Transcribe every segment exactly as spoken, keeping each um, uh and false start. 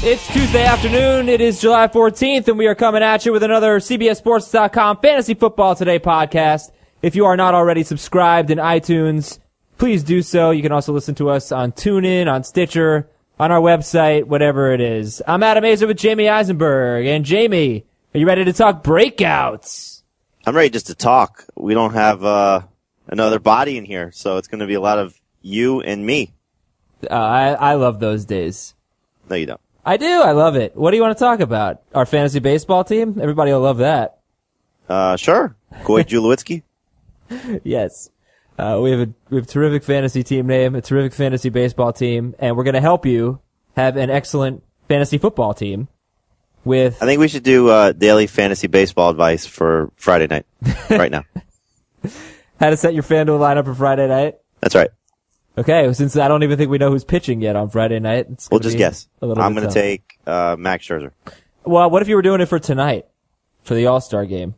It's Tuesday afternoon. It is July fourteenth, and we are coming at you with another C B S Sports dot com Fantasy Football Today podcast. If you are not already subscribed in iTunes, please do so. You can also listen to us on TuneIn, on Stitcher, on our website, whatever it is. I'm Adam Azer with Jamie Eisenberg. And Jamie, are you ready to talk breakouts? I'm ready just to talk. We don't have uh, another body in here, so it's going to be a lot of you and me. Uh, I, I love those days. No, you don't. I do. I love it. What do you want to talk about? Our fantasy baseball team? Everybody will love that. Uh, sure. Koy Julowitzki. Yes. Uh, we have a, we have a terrific fantasy team name, a terrific fantasy baseball team, and we're going to help you have an excellent fantasy football team with... I think we should do uh, daily fantasy baseball advice for Friday night, right now. How to set your FanDuel lineup for Friday night? That's right. Okay, since I don't even think we know who's pitching yet on Friday night. It's we'll just guess. I'm going to tough. take uh, Max Scherzer. Well, what if you were doing it for tonight, for the All-Star game?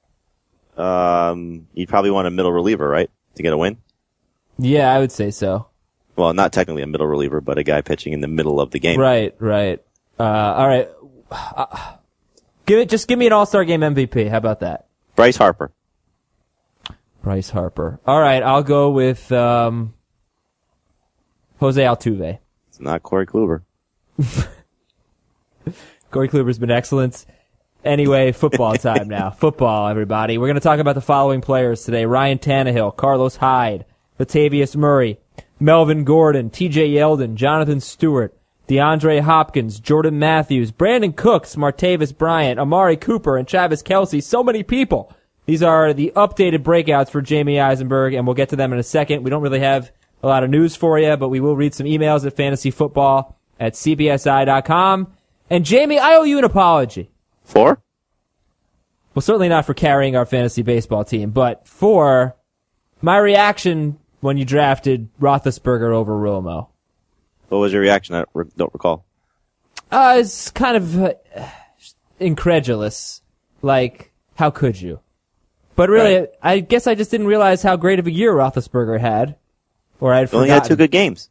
Um, you'd probably want a middle reliever, right, to get a win? Yeah, I would say so. Well, not technically a middle reliever, but a guy pitching in the middle of the game. Right, right. Uh, all right. Uh, give it. Just give me an All-Star game M V P. How about that? Bryce Harper. Bryce Harper. All right, I'll go with um, Jose Altuve. It's not Corey Kluber. Corey Kluber's been excellent. Anyway, football time now. Football, everybody. We're going to talk about the following players today. Ryan Tannehill, Carlos Hyde, Latavius Murray, Melvin Gordon, T J Yeldon, Jonathan Stewart, DeAndre Hopkins, Jordan Matthews, Brandon Cooks, Martavis Bryant, Amari Cooper, and Travis Kelce. So many people. These are the updated breakouts for Jamie Eisenberg, and we'll get to them in a second. We don't really have a lot of news for you, but we will read some emails at fantasyfootball at C B S I dot com. And Jamie, I owe you an apology. For? Well, certainly not for carrying our fantasy baseball team, but for my reaction when you drafted Roethlisberger over Romo. What was your reaction? I don't recall. Uh, it's kind of uh, incredulous. Like, how could you? But really, right. I guess I just didn't realize how great of a year Roethlisberger had. Or I'd forgotten. Only had two good games.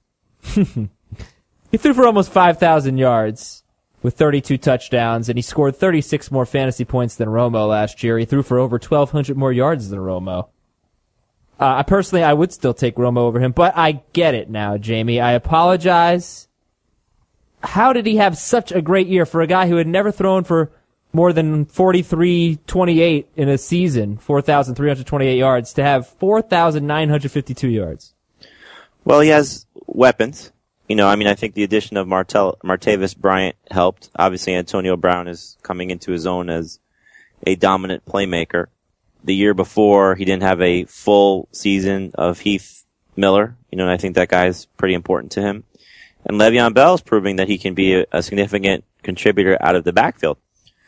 He threw for almost five thousand yards with thirty-two touchdowns, and he scored thirty-six more fantasy points than Romo last year. He threw for over twelve hundred more yards than Romo. Uh, I personally, I would still take Romo over him, but I get it now, Jamie. I apologize. How did he have such a great year for a guy who had never thrown for more than forty-three twenty-eight in a season, four thousand three hundred twenty-eight yards, to have four thousand nine hundred fifty-two yards? Well, he has weapons. You know, I mean, I think the addition of Martel, Martavis Bryant helped. Obviously, Antonio Brown is coming into his own as a dominant playmaker. The year before, he didn't have a full season of Heath Miller. You know, and I think that guy is pretty important to him. And Le'Veon Bell is proving that he can be a, a significant contributor out of the backfield.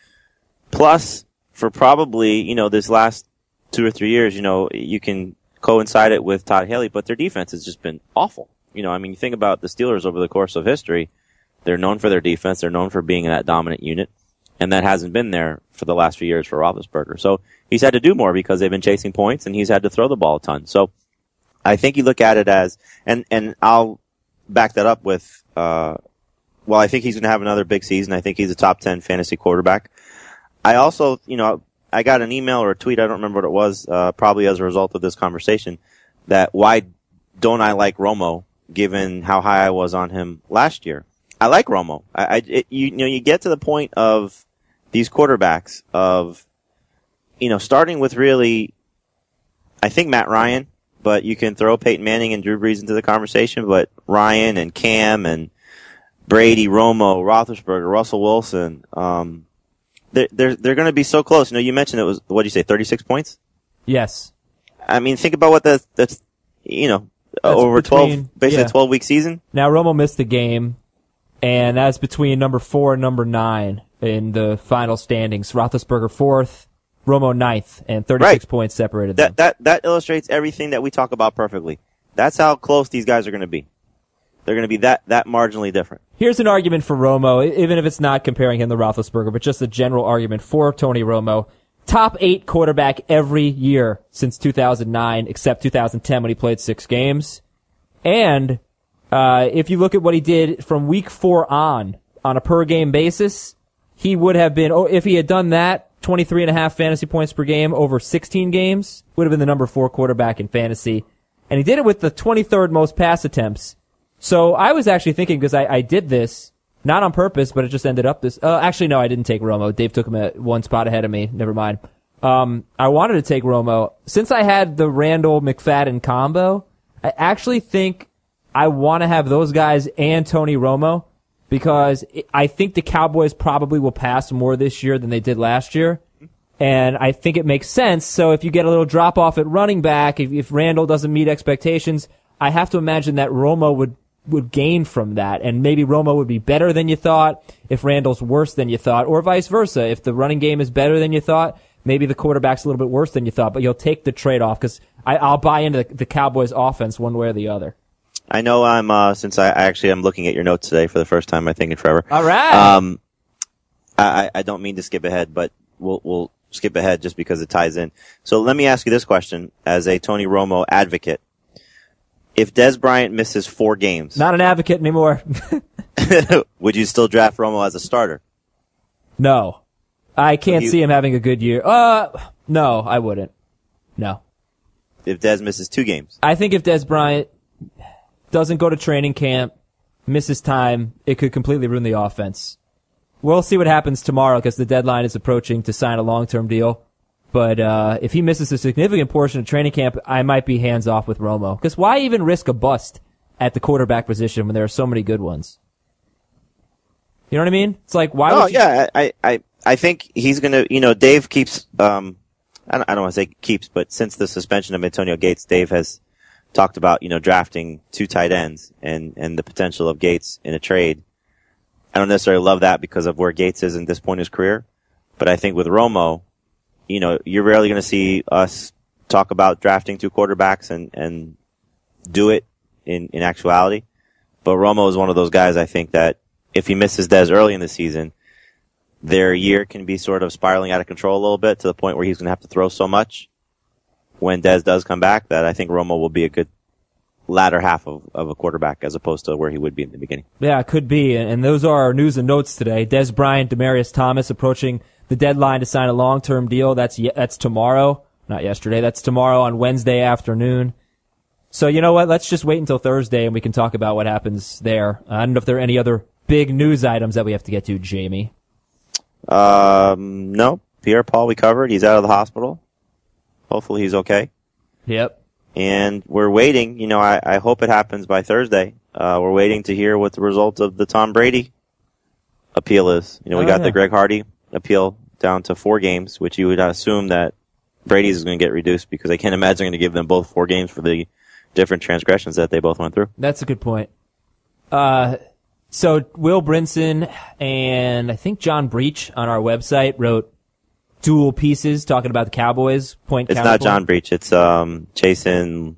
Plus, for probably, you know, this last two or three years, you know, you can coincide it with Todd Haley, but their defense has just been awful. You know, I mean, you think about the Steelers over the course of history, they're known for their defense, they're known for being that dominant unit, and that hasn't been there for the last few years for Roethlisberger. So he's had to do more because they've been chasing points, and he's had to throw the ball a ton. So I think you look at it as, and, and I'll back that up with, uh, well, I think he's going to have another big season. I think he's a top ten fantasy quarterback. I also, you know, I got an email or a tweet, I don't remember what it was, uh, probably as a result of this conversation, that why don't I like Romo, given how high I was on him last year. I like Romo. I, I it, you, you know, you get to the point of these quarterbacks of, you know, starting with really, I think Matt Ryan, but you can throw Peyton Manning and Drew Brees into the conversation, but Ryan and Cam and Brady, Romo, Roethlisberger, Russell Wilson, um, they're, they're, they're going to be so close. You know, you mentioned it was, what did you say, thirty-six points? Yes. I mean, think about what the, that's, you know, that's over between, twelve, basically yeah. a twelve week season. Now, Romo missed the game, and that's between number four and number nine in the final standings. Roethlisberger fourth, Romo ninth, and thirty-six right. points separated that, them. That, that illustrates everything that we talk about perfectly. That's how close these guys are going to be. They're going to be that, that marginally different. Here's an argument for Romo, even if it's not comparing him to Roethlisberger, but just a general argument for Tony Romo. Top eight quarterback every year since two thousand nine, except two thousand ten when he played six games. And uh if you look at what he did from week four on, on a per game basis, he would have been, oh, if he had done that, twenty-three and a half fantasy points per game over sixteen games, would have been the number four quarterback in fantasy. And he did it with the twenty-third most pass attempts. So I was actually thinking, because I, I did this, not on purpose, but it just ended up this, uh, actually no, I didn't take Romo. Dave took him at one spot ahead of me. Never mind. Um, I wanted to take Romo. Since I had the Randall McFadden combo, I actually think I want to have those guys and Tony Romo, because I think the Cowboys probably will pass more this year than they did last year. And I think it makes sense. So if you get a little drop off at running back, if, if Randall doesn't meet expectations, I have to imagine that Romo would, would gain from that. And maybe Romo would be better than you thought if Randall's worse than you thought, or vice versa. If the running game is better than you thought, maybe the quarterback's a little bit worse than you thought, but you'll take the trade-off, because I'll buy into the, the Cowboys offense one way or the other. I know I'm, uh, since I actually am looking at your notes today for the first time, I think, in Trevor. All right. Um, I, I don't mean to skip ahead, but we'll, we'll skip ahead just because it ties in. So let me ask you this question as a Tony Romo advocate. If Dez Bryant misses four games. Not an advocate anymore. Would you still draft Romo as a starter? No. I can't you, see him having a good year. Uh, no, I wouldn't. No. If Dez misses two games? I think if Dez Bryant doesn't go to training camp, misses time, it could completely ruin the offense. We'll see what happens tomorrow, because the deadline is approaching to sign a long-term deal. But uh if he misses a significant portion of training camp, I might be hands off with Romo. Because why even risk a bust at the quarterback position when there are so many good ones? You know what I mean? It's like, why oh, would you... yeah, I, I, I think he's gonna, you know, Dave keeps, um, I don't, I don't want to say keeps, but since the suspension of Antonio Gates, Dave has talked about, you know, drafting two tight ends and, and the potential of Gates in a trade. I don't necessarily love that because of where Gates is at this point in his career, but I think with Romo, you know, you're rarely going to see us talk about drafting two quarterbacks and, and do it in, in actuality. But Romo is one of those guys, I think, that if he misses Dez early in the season, their year can be sort of spiraling out of control a little bit to the point where he's going to have to throw so much when Dez does come back that I think Romo will be a good latter half of, of a quarterback as opposed to where he would be in the beginning. Yeah, it could be. And those are our news and notes today. Dez Bryant, Demaryius Thomas approaching the deadline to sign a long-term deal. That's that's tomorrow. Not yesterday. That's tomorrow on Wednesday afternoon. So you know what? Let's just wait until Thursday and we can talk about what happens there. I don't know if there are any other big news items that we have to get to, Jamie. Um, no. Pierre-Paul we covered. He's out of the hospital. Hopefully he's okay. Yep. And we're waiting. You know, I, I hope it happens by Thursday. Uh, we're waiting to hear what the result of the Tom Brady appeal is. You know, we oh, got yeah. the Greg Hardy appeal down to four games, which you would assume that Brady's is going to get reduced because I can't imagine they're going to give them both four games for the different transgressions that they both went through. That's a good point. Uh, so Will Brinson and I think John Breach on our website wrote dual pieces talking about the Cowboys. Point. It's not counterpoint. John Breach. It's um Jason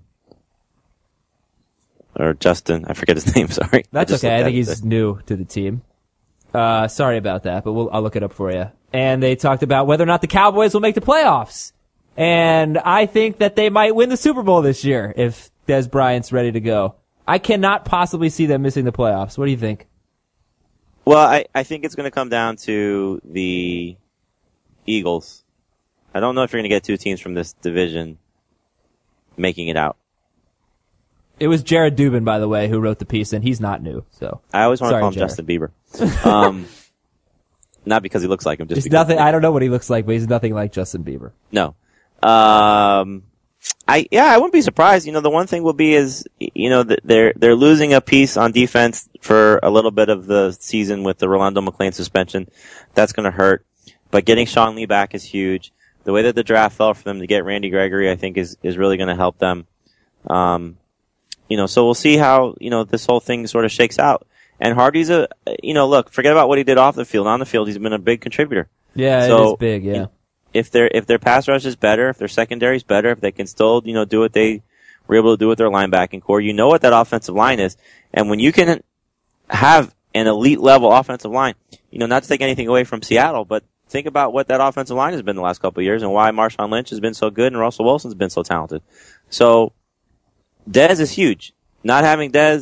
or Justin. I forget his name. Sorry. That's I just okay. I looked think at he's it. new to the team. Uh, sorry about that, but we'll, I'll look it up for you. And they talked about whether or not the Cowboys will make the playoffs. And I think that they might win the Super Bowl this year if Dez Bryant's ready to go. I cannot possibly see them missing the playoffs. What do you think? Well, I, I think it's going to come down to the Eagles. I don't know if you're going to get two teams from this division making it out. It was Jared Dubin, by the way, who wrote the piece, and he's not new. So I always want to Sorry, call him Jared. Justin Bieber. Um, not because he looks like him, just It's because nothing. I don't know what he looks like, but he's nothing like Justin Bieber. No. Um, I, yeah, I wouldn't be surprised. You know, the one thing will be is, you know, that they're, they're losing a piece on defense for a little bit of the season with the Rolando McClain suspension. That's going to hurt. But getting Sean Lee back is huge. The way that the draft fell for them to get Randy Gregory, I think is, is really going to help them. Um, you know, so we'll see how, you know, this whole thing sort of shakes out. And Hardy's a, you know, look, forget about what he did off the field. On the field, he's been a big contributor. Yeah, so, it is big, yeah. If their if their pass rush is better, if their secondary is better, if they can still, you know, do what they were able to do with their linebacking core, you know what that offensive line is. And when you can have an elite level offensive line, you know, not to take anything away from Seattle, but think about what that offensive line has been the last couple of years and why Marshawn Lynch has been so good and Russell Wilson's been so talented. So Dez is huge. Not having Dez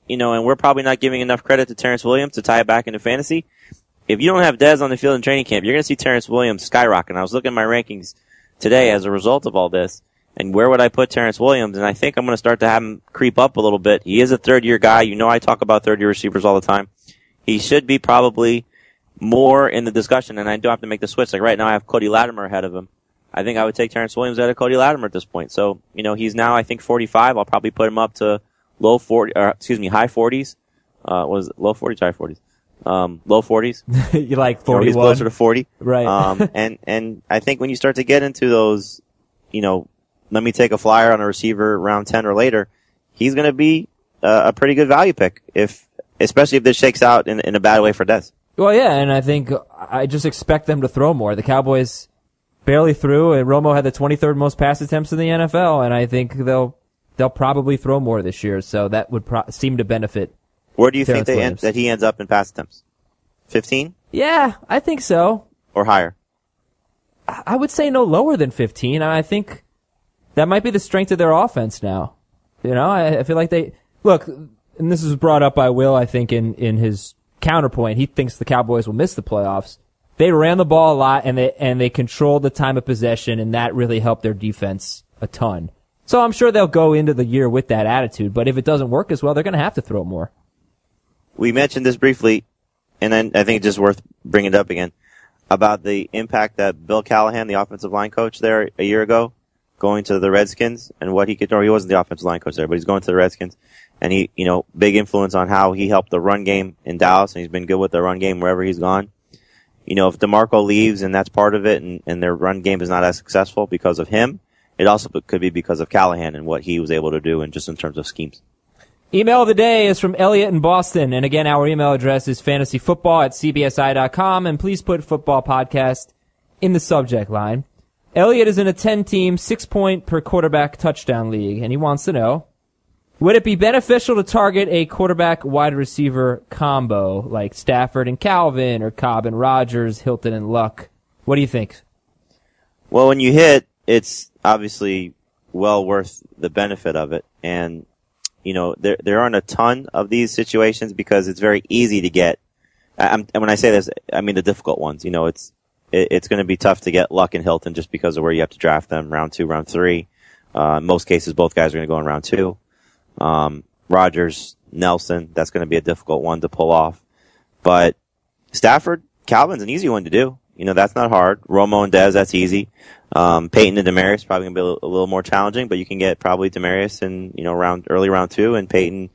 you know, and we're probably not giving enough credit to Terrence Williams to tie it back into fantasy. If you don't have Dez on the field in training camp, you're going to see Terrence Williams skyrocket. I was looking at my rankings today as a result of all this, and where would I put Terrence Williams? And I think I'm going to start to have him creep up a little bit. He is a third-year guy. You know I talk about third-year receivers all the time. He should be probably more in the discussion, and I do have to make the switch. Like right now I have Cody Latimer ahead of him. I think I would take Terrence Williams ahead of Cody Latimer at this point. So, you know, he's now, I think, forty-five. I'll probably put him up to low forty, or excuse me, high forties. Uh, was it low forties, high forties? Um, low forties. You like You know, forty-one? he's closer to forty. Right. Um, and, and I think when you start to get into those, you know, let me take a flyer on a receiver round ten or later, he's going to be uh, a pretty good value pick if, especially if this shakes out in, in a bad way for Dez. Well, yeah, and I think I just expect them to throw more. The Cowboys barely threw, and Romo had the twenty-third most pass attempts in the N F L, and I think they'll they'll probably throw more this year. So that would pro- seem to benefit. Where do you Terrence think they end, Williams. that he ends up in pass attempts? fifteen Yeah, I think so. or higher? I would say no lower than fifteen. I think that might be the strength of their offense now. You know, I, I feel like they look, and this was brought up by Will, I think, in, in his counterpoint. He thinks the Cowboys will miss the playoffs. They ran the ball a lot, and they and they controlled the time of possession, and that really helped their defense a ton. So I'm sure they'll go into the year with that attitude. But if it doesn't work as well, they're going to have to throw more. We mentioned this briefly, and then I think it's just worth bringing it up again, about the impact that Bill Callahan, the offensive line coach there a year ago, going to the Redskins, and what he could, or he wasn't the offensive line coach there, but he's going to the Redskins, and he, you know, big influence on how he helped the run game in Dallas, and he's been good with the run game wherever he's gone. You know, if DeMarco leaves and that's part of it, and, and their run game is not as successful because of him, it also could be because of Callahan and what he was able to do, and just in terms of schemes. Email of the day is from Elliot in Boston. And again, our email address is fantasyfootball at c b s i dot com. And please put football podcast in the subject line. Elliot is in a ten-team, six-point per quarterback touchdown league. And he wants to know, would it be beneficial to target a quarterback-wide receiver combo like Stafford and Calvin or Cobb and Rodgers, Hilton and Luck? What do you think? Well, when you hit, it's obviously well worth the benefit of it. And you know, there there aren't a ton of these situations because it's very easy to get. I'm, and when I say this, I mean the difficult ones. You know, it's it, it's going to be tough to get Luck and Hilton just because of where you have to draft them, round two, round three. Uh, in most cases, both guys are going to go in round two. Um, Rodgers, Nelson, that's going to be a difficult one to pull off. But Stafford, Calvin's an easy one to do. You know, that's not hard. Romo and Dez, that's easy. Um, Peyton and Demaryius probably gonna be a little, a little more challenging, but you can get probably Demaryius in, you know, round, early round two and Peyton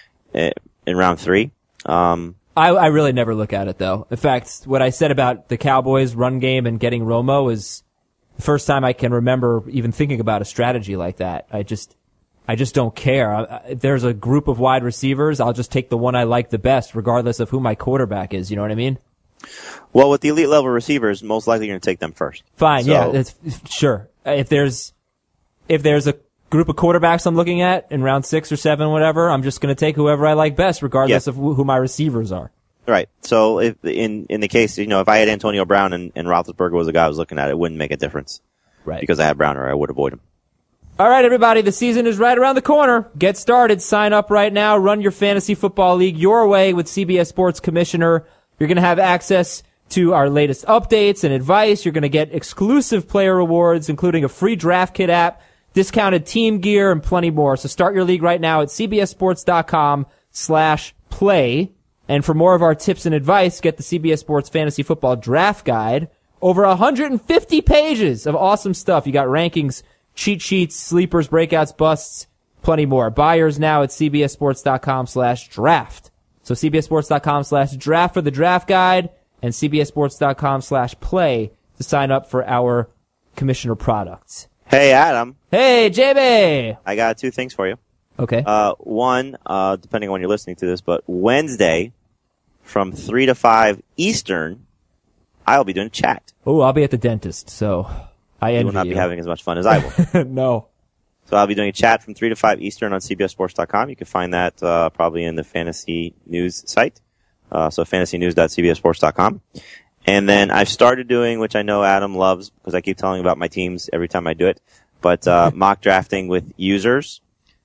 in round three. Um, I, I really never look at it though. In fact, what I said about the Cowboys run game and getting Romo is the first time I can remember even thinking about a strategy like that. I just, I just don't care. I, if there's a group of wide receivers, I'll just take the one I like the best, regardless of who my quarterback is. You know what I mean? Well, with the elite level receivers, most likely you're going to take them first. Fine, So- yeah, it's, sure. If there's if there's a group of quarterbacks I'm looking at in round six or seven, whatever, I'm just going to take whoever I like best, regardless Yeah. of who, who my receivers are. Right. So if in in the case, you know, if I had Antonio Brown and, and Roethlisberger was the guy I was looking at, it wouldn't make a difference Right. because I had Brown, or I would avoid him. All right, everybody, the season is right around the corner. Get started. Sign up right now. Run your fantasy football league your way with C B S Sports Commissioner. You're going to have access to our latest updates and advice. You're going to get exclusive player rewards, including a free draft kit app, discounted team gear, and plenty more. So start your league right now at cbssports.com slash play. And for more of our tips and advice, get the C B S Sports Fantasy Football Draft Guide. Over one hundred fifty pages of awesome stuff. You got rankings, cheat sheets, sleepers, breakouts, busts, plenty more. Buyers now at cbssports.com slash draft. So cbssports.com slash draft for the draft guide and cbssports.com slash play to sign up for our commissioner products. Hey, Adam, Hey, J B! I got two things for you. Okay. Uh, one, uh, depending on when you're listening to this, but Wednesday from three to five Eastern, I'll be doing a chat. Oh, I'll be at the dentist, so I envy You will not you. be having as much fun as I will. No. So I'll be doing a chat from three to five Eastern on c b s sports dot com. You can find that uh, probably in the Fantasy News site. Uh, so fantasy news dot c b s sports dot com. And then I've started doing, which I know Adam loves, because I keep telling about my teams every time I do it, but uh, mock drafting with users.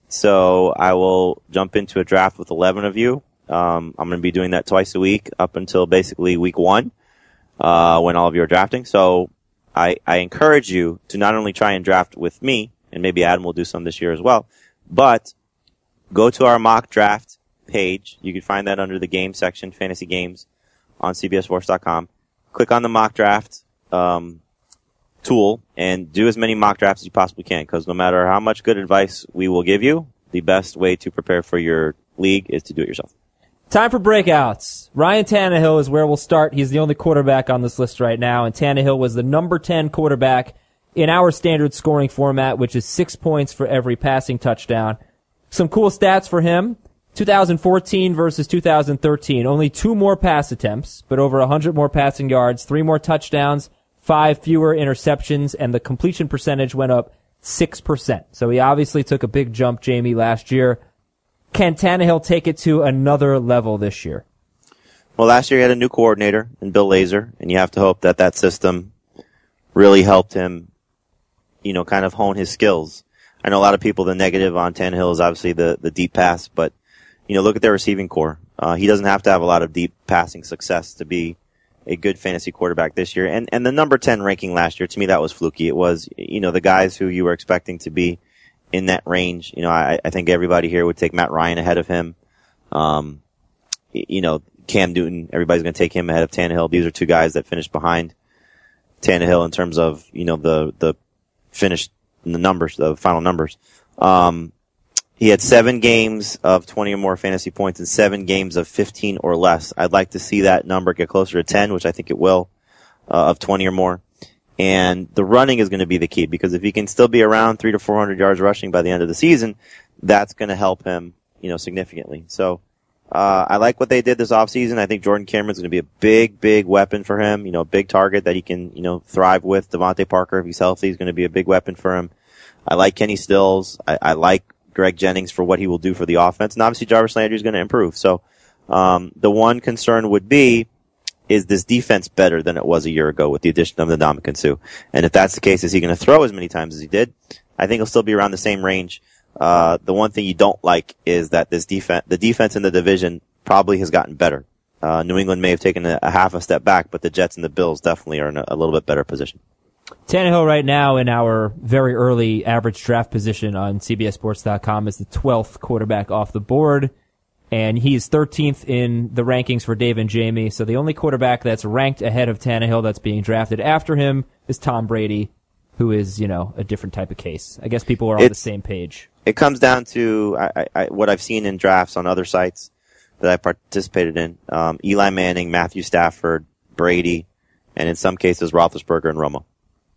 So I will jump into a draft with eleven of you. Um, I'm going to be doing that twice a week up until basically week one, uh, when all of you are drafting. So I, I encourage you to not only try and draft with me, and maybe Adam will do some this year as well, but go to our mock draft page. You can find that under the game section, fantasy games, on C B S Sports dot com. Click on the mock draft um, tool and do as many mock drafts as you possibly can, because no matter how much good advice we will give you, the best way to prepare for your league is to do it yourself. Time for breakouts. Ryan Tannehill is where we'll start. He's the only quarterback on this list right now, and Tannehill was the number ten quarterback in our standard scoring format, which is six points for every passing touchdown. Some cool stats for him. two thousand fourteen versus two thousand thirteen. Only two more pass attempts, but over one hundred more passing yards, three more touchdowns, five fewer interceptions, and the completion percentage went up six percent. So he obviously took a big jump, Jamie, last year. Can Tannehill take it to another level this year? Well, last year he had a new coordinator in Bill Lazor, and you have to hope that that system really helped him, you know, kind of hone his skills. I know a lot of people, the negative on Tannehill is obviously the, the deep pass, but, you know, look at their receiving core. Uh, he doesn't have to have a lot of deep passing success to be a good fantasy quarterback this year. And, and the number ten ranking last year, to me, that was fluky. It was, you know, the guys who you were expecting to be in that range. You know, I, I think everybody here would take Matt Ryan ahead of him. Um, you know, Cam Newton, everybody's going to take him ahead of Tannehill. These are two guys that finished behind Tannehill in terms of, you know, the, the finished, the numbers, the final numbers. Um, he had seven games of twenty or more fantasy points and seven games of fifteen or less. I'd like to see that number get closer to ten, which I think it will, uh, of twenty or more. And the running is going to be the key, because if he can still be around three to four hundred yards rushing by the end of the season, that's going to help him, you know, significantly. So, uh, I like what they did this offseason. I think Jordan Cameron's going to be a big, big weapon for him, you know, a big target that he can, you know, thrive with. Devontae Parker, if he's healthy, is going to be a big weapon for him. I like Kenny Stills. I, I like Greg Jennings for what he will do for the offense. And obviously Jarvis Landry is going to improve. So, um, the one concern would be, is this defense better than it was a year ago with the addition of Ndamukong Suh? And if that's the case, is he going to throw as many times as he did? I think he'll still be around the same range. Uh, the one thing you don't like is that this defense, the defense in the division probably has gotten better. Uh, New England may have taken a, a half a step back, but the Jets and the Bills definitely are in a, a little bit better position. Tannehill right now in our very early average draft position on C B S Sports dot com is the twelfth quarterback off the board. And he's thirteenth in the rankings for Dave and Jamie. So the only quarterback that's ranked ahead of Tannehill that's being drafted after him is Tom Brady, who is, you know, a different type of case. I guess people are on it's, the same page. It comes down to I, I, what I've seen in drafts on other sites that I participated in. Um, Eli Manning, Matthew Stafford, Brady, and in some cases Roethlisberger and Romo.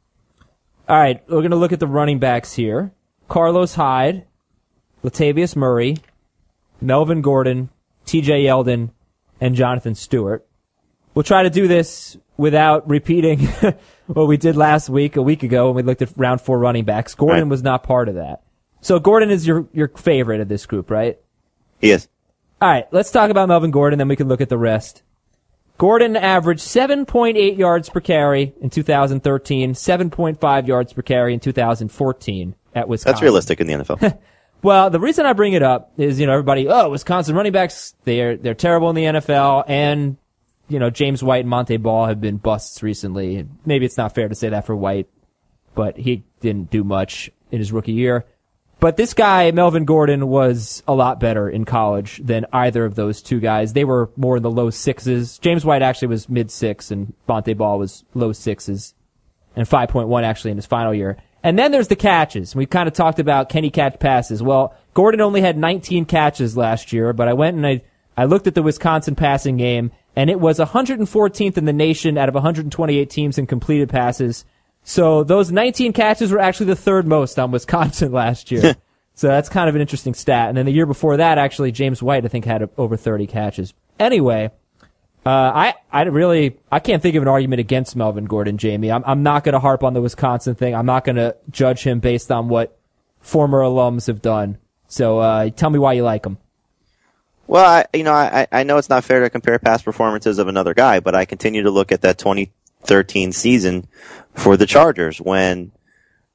All right, we're going to look at the running backs here. Carlos Hyde, Latavius Murray, Melvin Gordon, T J Yeldon, and Jonathan Stewart. We'll try to do this without repeating what we did last week, a week ago, when we looked at round four running backs. Gordon right. was not part of that. So Gordon is your, your favorite of this group, right? He is. All right, let's talk about Melvin Gordon, then we can look at the rest. Gordon averaged seven point eight yards per carry in two thousand thirteen, seven point five yards per carry in two thousand fourteen at Wisconsin. That's realistic in the N F L. Well, the reason I bring it up is, you know, everybody, oh, Wisconsin running backs, they're, they're terrible in the N F L, and, you know, James White and Monte Ball have been busts recently. Maybe it's not fair to say that for White, but he didn't do much in his rookie year. But this guy, Melvin Gordon, was a lot better in college than either of those two guys. They were more in the low sixes. James White actually was mid-six, and Monte Ball was low sixes, and five point one actually in his final year. And then there's the catches. We've kind of talked about, can he catch passes? Well, Gordon only had nineteen catches last year, but I went and I, I looked at the Wisconsin passing game, and it was one hundred fourteenth in the nation out of one hundred twenty-eight teams in completed passes. So those nineteen catches were actually the third most on Wisconsin last year. So that's kind of an interesting stat. And then the year before that, actually, James White, I think, had over thirty catches. Anyway, uh, I, I really, I can't think of an argument against Melvin Gordon, Jamie. I'm, I'm not going to harp on the Wisconsin thing. I'm not going to judge him based on what former alums have done. So, uh, tell me why you like him. Well, I, you know, I, I know it's not fair to compare past performances of another guy, but I continue to look at that twenty thirteen season for the Chargers when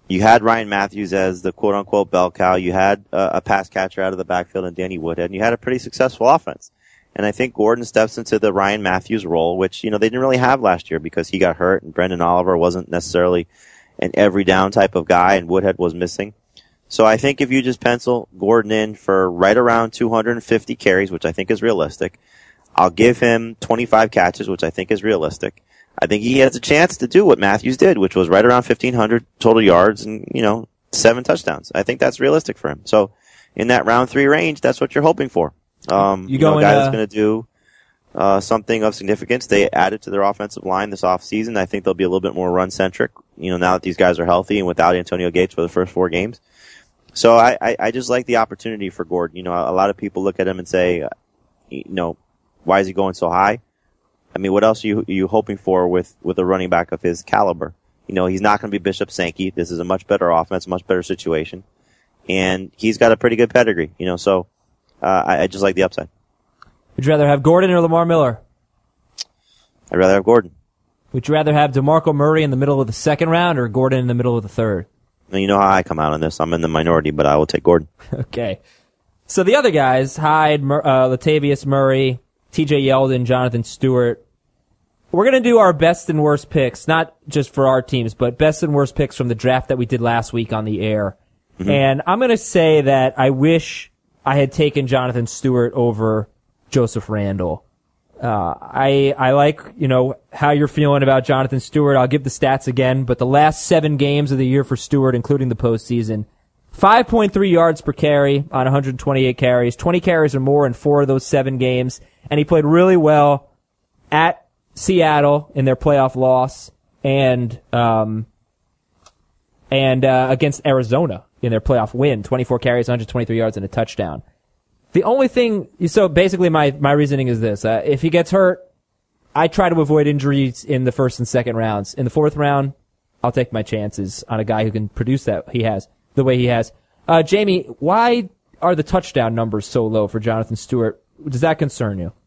You had Ryan Matthews as the quote-unquote bell cow. You had uh, a pass catcher out of the backfield in Danny Woodhead, and you had a pretty successful offense. And I think Gordon steps into the Ryan Matthews role, which, you know, they didn't really have last year because he got hurt and Brendan Oliver wasn't necessarily an every down type of guy and Woodhead was missing. So I think if you just pencil Gordon in for right around two hundred fifty carries, which I think is realistic, I'll give him twenty-five catches, which I think is realistic. I think he has a chance to do what Matthews did, which was right around fifteen hundred total yards and, you know, seven touchdowns. I think that's realistic for him. So in that round three range, that's what you're hoping for. Um, you, you know, a guy uh, that's going to do uh, something of significance. They added to their offensive line this offseason. I think they'll be a little bit more run-centric, you know, now that these guys are healthy and without Antonio Gates for the first four games. So I, I, I just like the opportunity for Gordon. You know, a, a lot of people look at him and say, uh, you know, why is he going so high? I mean, what else are you, are you hoping for with, with a running back of his caliber? You know, he's not going to be Bishop Sankey. This is a much better offense, much better situation. And he's got a pretty good pedigree, you know, so uh, I, I just like the upside. Would you rather have Gordon or Lamar Miller? I'd rather have Gordon. Would you rather have DeMarco Murray in the middle of the second round or Gordon in the middle of the third? You know how I come out on this. I'm in the minority, but I will take Gordon. Okay. So the other guys, Hyde, Mur- uh, Latavius Murray, T J Yeldon, Jonathan Stewart, we're going to do our best and worst picks, not just for our teams, but best and worst picks from the draft that we did last week on the air. Mm-hmm. And I'm going to say that I wish I had taken Jonathan Stewart over Joseph Randle. Uh, I, I like, you know, how you're feeling about Jonathan Stewart. I'll give the stats again, but the last seven games of the year for Stewart, including the postseason, five point three yards per carry on one hundred twenty-eight carries, twenty carries or more in four of those seven games, and he played really well at Seattle in their playoff loss and, um, and, uh, against Arizona in their playoff win, twenty-four carries, one hundred twenty-three yards and a touchdown. The only thing, so basically my, my reasoning is this. Uh, if he gets hurt, I try to avoid injuries in the first and second rounds. In the fourth round, I'll take my chances on a guy who can produce that he has, the way he has. Uh, Jamie, why are the touchdown numbers so low for Jonathan Stewart? Does that concern you?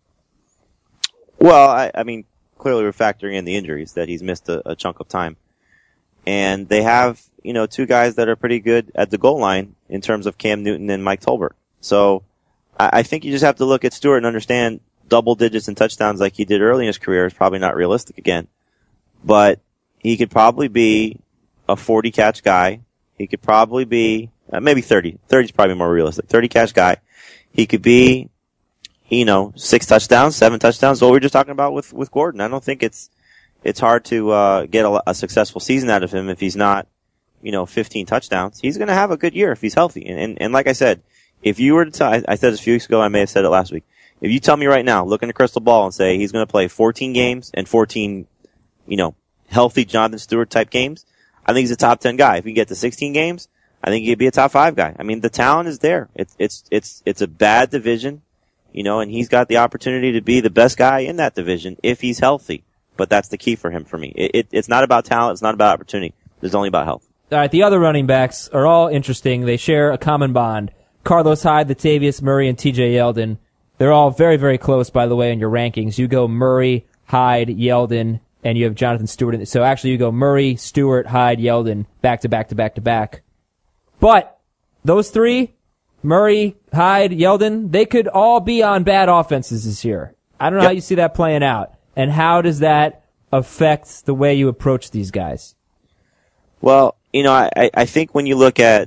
Well, I, I mean, clearly we're factoring in the injuries that he's missed a, a chunk of time. And they have, you know, two guys that are pretty good at the goal line in terms of Cam Newton and Mike Tolbert. So, I think you just have to look at Stewart and understand double digits in touchdowns like he did early in his career is probably not realistic again. But he could probably be a forty catch guy. He could probably be, uh, maybe thirty. thirty is probably more realistic. thirty catch guy. He could be, you know, six touchdowns, seven touchdowns. What we were just talking about with, with Gordon. I don't think it's, it's hard to, uh, get a, a successful season out of him if he's not, you know, fifteen touchdowns. He's going to have a good year if he's healthy. And, and, and like I said, if you were to tell, I, I said this a few weeks ago, I may have said it last week. If you tell me right now, look in the crystal ball and say he's going to play fourteen games and fourteen, you know, healthy Jonathan Stewart type games, I think he's a top ten guy. If he can get to sixteen games, I think he'd be a top five guy. I mean, the talent is there. It's, it's, it's, it's a bad division, you know, and he's got the opportunity to be the best guy in that division if he's healthy. But that's the key for him for me. It, it, it's not about talent. It's not about opportunity. It's only about health. All right. The other running backs are all interesting. They share a common bond. Carlos Hyde, Latavius Murray, and T J Yeldon. They're all very, very close, by the way, in your rankings. You go Murray, Hyde, Yeldon, and you have Jonathan Stewart. So actually you go Murray, Stewart, Hyde, Yeldon, back to back to back to back. But those three, Murray, Hyde, Yeldon, they could all be on bad offenses this year. I don't know yep. how you see that playing out. And how does that affect the way you approach these guys? Well, you know, I, I think when you look at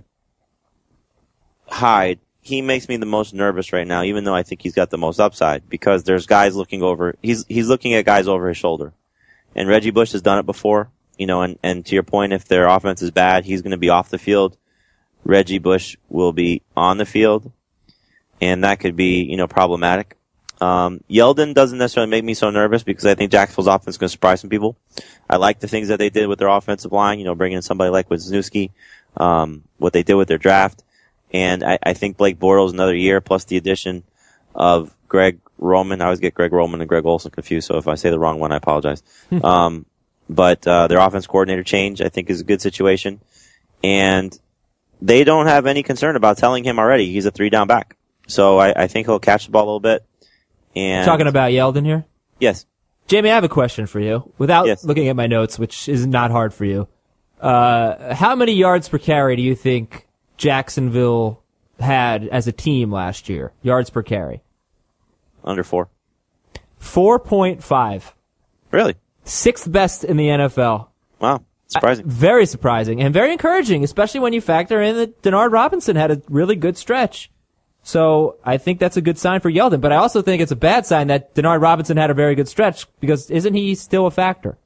Hyde, he makes me the most nervous right now, even though I think he's got the most upside, because there's guys looking over, he's, he's looking at guys over his shoulder. And Reggie Bush has done it before, you know, and, and to your point, if their offense is bad, he's going to be off the field. Reggie Bush will be on the field, and that could be, you know, problematic. Um, Yeldon doesn't necessarily make me so nervous because I think Jacksonville's offense is going to surprise some people. I like the things that they did with their offensive line, you know, bringing in somebody like Wisniewski, um, what they did with their draft. And I, I think Blake Bortles another year, plus the addition of Greg Roman. I always get Greg Roman and Greg Olson confused, so if I say the wrong one, I apologize. um, but uh, their offense coordinator change, I think, is a good situation. And they don't have any concern about telling him already he's a three-down back. So I, I think he'll catch the ball a little bit. And talking about Yeldon here? Yes. Jamie, I have a question for you. Without yes. looking at my notes, which is not hard for you. Uh, how many yards per carry do you think Jacksonville had as a team last year? Yards per carry. Under four. four point five. Really? Sixth best in the N F L. Wow. Surprising. Uh, very surprising and very encouraging, especially when you factor in that Denard Robinson had a really good stretch. So I think that's a good sign for Yeldon, but I also think it's a bad sign that Denard Robinson had a very good stretch because isn't he still a factor?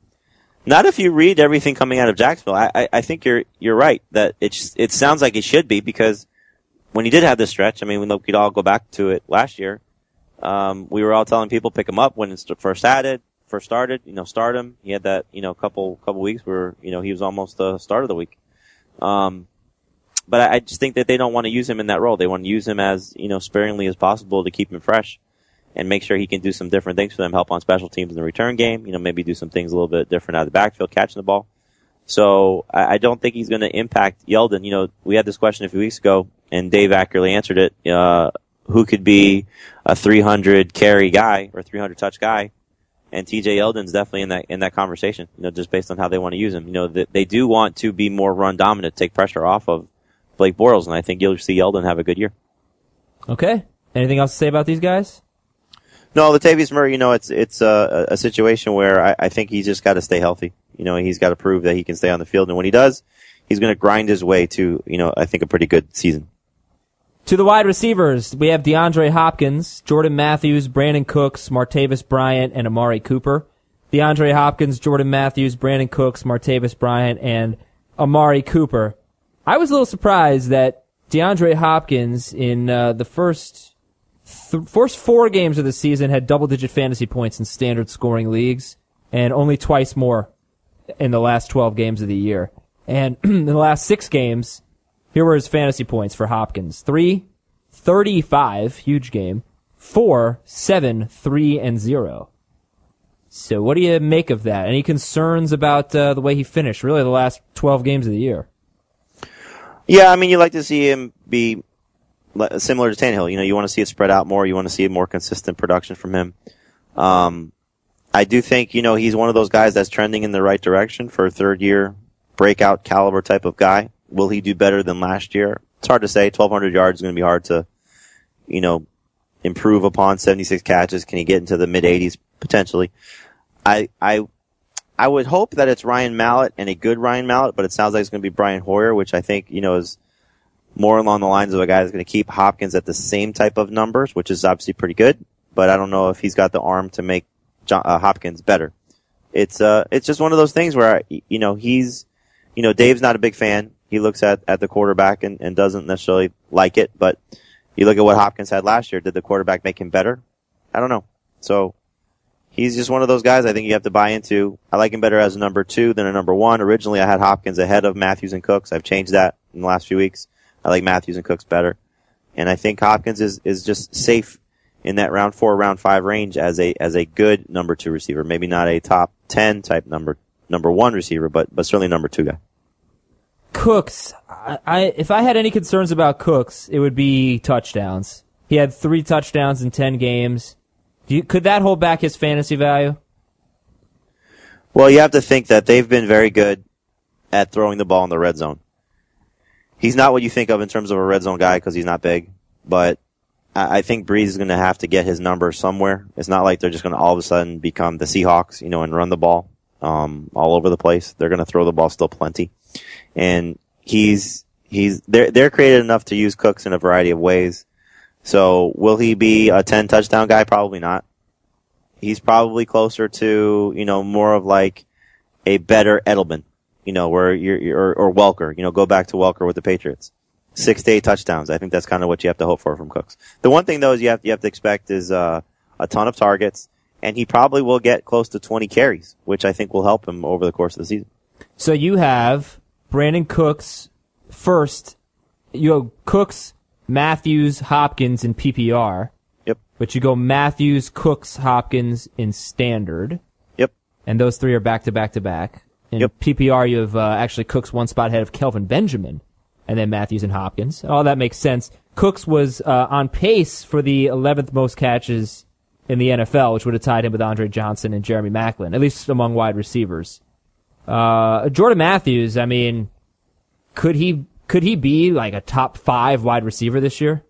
Not if you read everything coming out of Jacksonville. I, I, I think you're you're right that it it sounds like it should be because when he did have this stretch, I mean, we could all go back to it last year. Um, we were all telling people pick him up when it first added, first started. You know, start him. He had that you know couple couple weeks where you know he was almost the start of the week. Um, but I, I just think that they don't want to use him in that role. They want to use him as you know sparingly as possible to keep him fresh. And make sure he can do some different things for them, help on special teams in the return game, you know, maybe do some things a little bit different out of the backfield, catching the ball. So I, I don't think he's going to impact Yeldon. You know, we had this question a few weeks ago, and Dave accurately answered it. Uh, who could be a three hundred carry guy or three hundred touch guy? And T J Yeldon's definitely in that in that conversation. You know, just based on how they want to use him. You know, they, they do want to be more run dominant, take pressure off of Blake Bortles, and I think you'll see Yeldon have a good year. Okay. Anything else to say about these guys? No, Latavius Murray, you know, it's it's a, a situation where I, I think he's just got to stay healthy. You know, he's got to prove that he can stay on the field, and when he does, he's going to grind his way to, you know, I think a pretty good season. To the wide receivers, we have DeAndre Hopkins, Jordan Matthews, Brandon Cooks, Martavis Bryant, and Amari Cooper. DeAndre Hopkins, Jordan Matthews, Brandon Cooks, Martavis Bryant, and Amari Cooper. I was a little surprised that DeAndre Hopkins in uh, the first... The first four games of the season had double-digit fantasy points in standard scoring leagues, and only twice more in the last twelve games of the year. And in the last six games, here were his fantasy points for Hopkins. three, thirty-five, huge game. four, seven, three, and zero. So what do you make of that? Any concerns about uh, the way he finished, really the last twelve games of the year? Yeah, I mean, you like to see him be similar to Tannehill. You know, you want to see it spread out more. You want to see more consistent production from him. Um, I do think, you know, he's one of those guys that's trending in the right direction for a third year breakout caliber type of guy. Will he do better than last year? It's hard to say. twelve hundred yards is going to be hard to, you know, improve upon. seventy-six catches. Can he get into the mid eighties potentially? I, I, I would hope that it's Ryan Mallett and a good Ryan Mallett, but it sounds like it's going to be Brian Hoyer, which I think, you know, is more along the lines of a guy that's going to keep Hopkins at the same type of numbers, which is obviously pretty good, but I don't know if he's got the arm to make John, uh, Hopkins better. It's, uh, it's just one of those things where, you know, he's, you know, Dave's not a big fan. He looks at, at the quarterback and, and doesn't necessarily like it, but you look at what Hopkins had last year. Did the quarterback make him better? I don't know. So he's just one of those guys I think you have to buy into. I like him better as a number two than a number one. Originally I had Hopkins ahead of Matthews and Cooks. I've changed that in the last few weeks. I like Matthews and Cooks better. And I think Hopkins is, is just safe in that round four, round five range as a, as a good number two receiver. Maybe not a top ten type number, number one receiver, but, but certainly number two guy. Cooks, I, I, if I had any concerns about Cooks, it would be touchdowns. He had three touchdowns in ten games. Do you, could that hold back his fantasy value? Well, you have to think that they've been very good at throwing the ball in the red zone. He's not what you think of in terms of a red zone guy because he's not big, but I think Breeze is going to have to get his number somewhere. It's not like they're just going to all of a sudden become the Seahawks, you know, and run the ball um all over the place. They're going to throw the ball still plenty, and he's he's they're they're creative enough to use Cooks in a variety of ways. So will he be a ten touchdown guy? Probably not. He's probably closer to, you know, more of like a better Edelman. You know, where you're, you're, or Welker, you know, go back to Welker with the Patriots. Six to eight touchdowns. I think that's kind of what you have to hope for from Cooks. The one thing though is you have, you have to expect is, uh, a ton of targets, and he probably will get close to twenty carries, which I think will help him over the course of the season. So you have Brandon Cooks first. You have Cooks, Matthews, Hopkins in P P R. Yep. But you go Matthews, Cooks, Hopkins in standard. Yep. And those three are back to back to back. In yep. P P R, you have uh, actually Cooks one spot ahead of Kelvin Benjamin, and then Matthews and Hopkins. All that makes sense. Cooks was uh, on pace for the eleventh most catches in the N F L, which would have tied him with Andre Johnson and Jeremy Maclin, at least among wide receivers. Uh, Jordan Matthews, I mean, could he could he be like a top five wide receiver this year?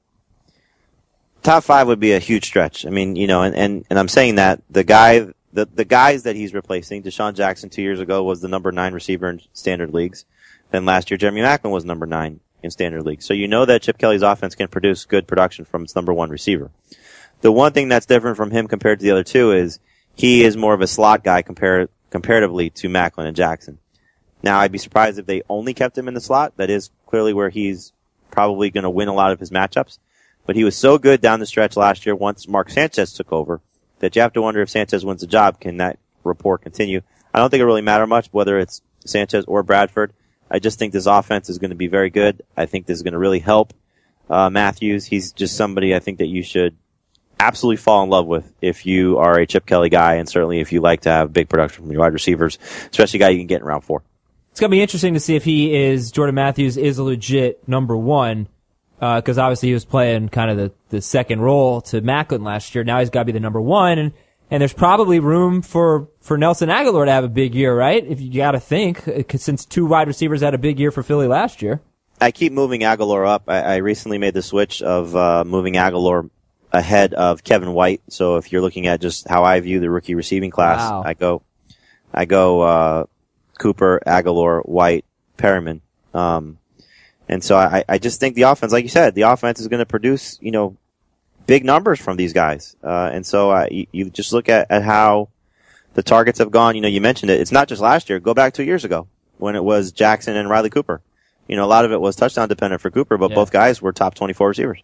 Top five would be a huge stretch. I mean, you know, and, and, and I'm saying that the guy, the, the guys that he's replacing, Deshaun Jackson two years ago was the number nine receiver in standard leagues. Then last year, Jeremy Maclin was number nine in standard leagues. So you know that Chip Kelly's offense can produce good production from its number one receiver. The one thing that's different from him compared to the other two is he is more of a slot guy compared, comparatively to Maclin and Jackson. Now, I'd be surprised if they only kept him in the slot. That is clearly where he's probably going to win a lot of his matchups. But he was so good down the stretch last year once Mark Sanchez took over that you have to wonder if Sanchez wins the job, can that rapport continue? I don't think it really matter much whether it's Sanchez or Bradford. I just think this offense is going to be very good. I think this is going to really help uh, Matthews. He's just somebody I think that you should absolutely fall in love with if you are a Chip Kelly guy, and certainly if you like to have big production from your wide receivers, especially a guy you can get in round four. It's going to be interesting to see if he is, Jordan Matthews is a legit number one. Because uh, obviously he was playing kind of the, the second role to Maclin last year. Now he's got to be the number one, and and there's probably room for for Nelson Aguilar to have a big year, right? If you got to think, since two wide receivers had a big year for Philly last year. I keep moving Aguilar up. I, I recently made the switch of uh, moving Aguilar ahead of Kevin White. So if you're looking at just how I view the rookie receiving class, wow. I go, I go uh, Cooper, Aguilar, White, Perriman. Um, And so I, I just think the offense, like you said, the offense is going to produce, you know, big numbers from these guys. Uh, and so uh, you, you just look at, at how the targets have gone. You know, you mentioned it. It's not just last year. Go back two years ago when it was Jackson and Riley Cooper. You know, a lot of it was touchdown dependent for Cooper, but yeah. both guys were top twenty-four receivers.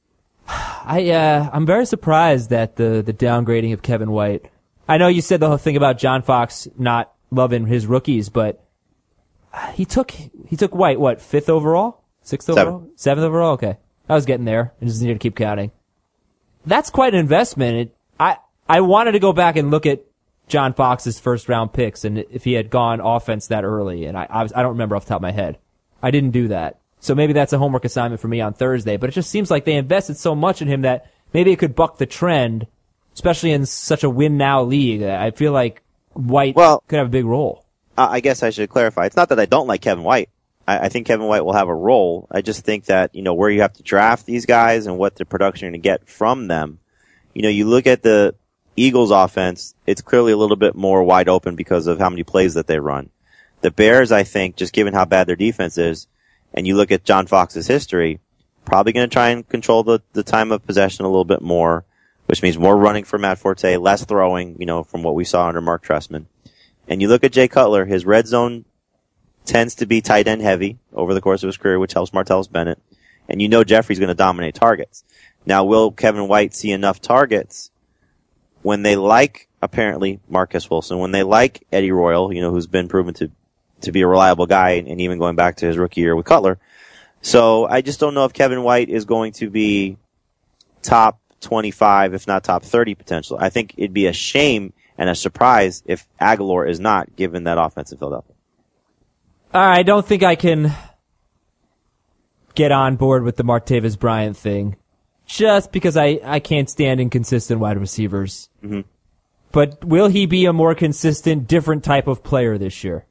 I, uh, I'm very surprised at the, the downgrading of Kevin White. I know you said the whole thing about John Fox not loving his rookies, but He took, he took White, what, fifth overall? Sixth overall? Seven. Seventh overall? Okay. I was getting there. I just needed to keep counting. That's quite an investment. It, I, I wanted to go back and look at John Fox's first round picks and if he had gone offense that early, and I, I was, I don't remember off the top of my head. I didn't do that. So maybe that's a homework assignment for me on Thursday, but it just seems like they invested so much in him that maybe it could buck the trend, especially in such a win now league. I feel like White well, could have a big role. I guess I should clarify. It's not that I don't like Kevin White. I, I think Kevin White will have a role. I just think that, you know, where you have to draft these guys and what the production you're going to get from them. You know, you look at the Eagles offense, it's clearly a little bit more wide open because of how many plays that they run. The Bears, I think, just given how bad their defense is, and you look at John Fox's history, probably going to try and control the, the time of possession a little bit more, which means more running for Matt Forte, less throwing, you know, from what we saw under Mark Trestman. And you look at Jay Cutler, his red zone tends to be tight end heavy over the course of his career, which helps Martellus Bennett. And you know Jeffrey's going to dominate targets. Now, will Kevin White see enough targets when they like, apparently, Marcus Wilson, when they like Eddie Royal, you know, who's been proven to, to be a reliable guy, and even going back to his rookie year with Cutler. So I just don't know if Kevin White is going to be top twenty-five, if not top thirty potential. I think it'd be a shame and a surprise if Aguilar is not, given that offense in Philadelphia. All right, I don't think I can get on board with the Martavis Bryant thing, just because I, I can't stand inconsistent wide receivers. Mm-hmm. But will he be a more consistent, different type of player this year?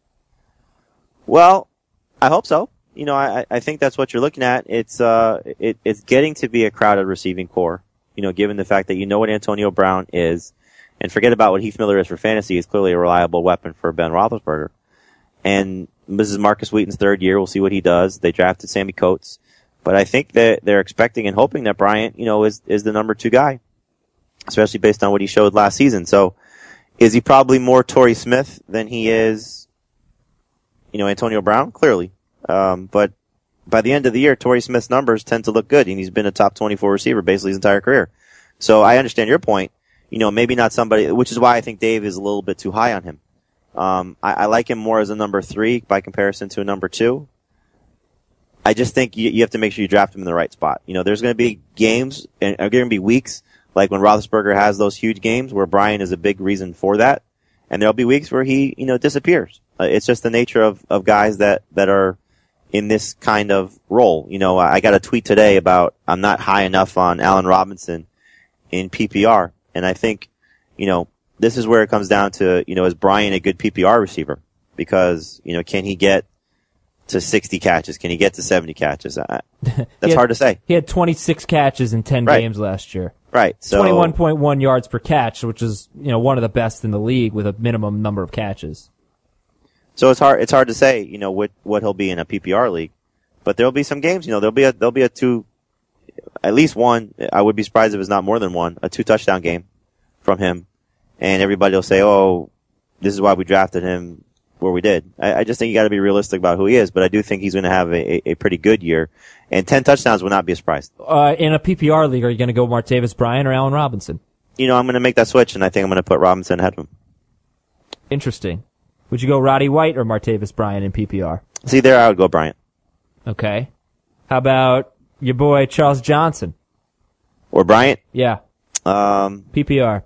Well, I hope so. You know, I, I think that's what you're looking at. It's uh, it, it's getting to be a crowded receiving core. You know, given the fact that you know what Antonio Brown is. And forget about what Heath Miller is for fantasy. He's clearly a reliable weapon for Ben Roethlisberger. And this is Marcus Wheaton's third year. We'll see what he does. They drafted Sammy Coates. But I think that they're expecting and hoping that Bryant, you know, is, is the number two guy. Especially based on what he showed last season. So, is he probably more Torrey Smith than he is, you know, Antonio Brown? Clearly. Um, but by the end of the year, Torrey Smith's numbers tend to look good. And he's been a top twenty-four receiver basically his entire career. So I understand your point. You know, maybe not somebody, which is why I think Dave is a little bit too high on him. Um, I, I like him more as a number three by comparison to a number two. I just think you, you have to make sure you draft him in the right spot. You know, there's going to be games and there are going to be weeks like when Roethlisberger has those huge games where Brian is a big reason for that, and there'll be weeks where he, you know, disappears. Uh, it's just the nature of of guys that that are in this kind of role. You know, I got a tweet today about I'm not high enough on Allen Robinson in P P R. And I think, you know, this is where it comes down to, you know, is Brian a good P P R receiver? because, you know, can he get to sixty catches? Can he get to seventy catches? I, that's had, hard to say. He had twenty-six catches in ten right. games last year. Right. So twenty-one point one yards per catch, which is, you know, one of the best in the league with a minimum number of catches. So it's hard, it's hard to say, you know, what, what he'll be in a P P R league, but there'll be some games, you know, there'll be a, there'll be a two, at least one, I would be surprised if it's not more than one, a two touchdown game from him. And everybody will say, oh, this is why we drafted him where we did. I, I just think you gotta be realistic about who he is, but I do think he's gonna have a, a, a pretty good year. And ten touchdowns would not be a surprise. Uh, in a P P R league, are you gonna go Martavis Bryant or Allen Robinson? You know, I'm gonna make that switch, and I think I'm gonna put Robinson ahead of him. Interesting. Would you go Roddy White or Martavis Bryant in P P R? See, there I would go Bryant. Okay. How about your boy Charles Johnson? Or Bryant? Yeah. Um, P P R.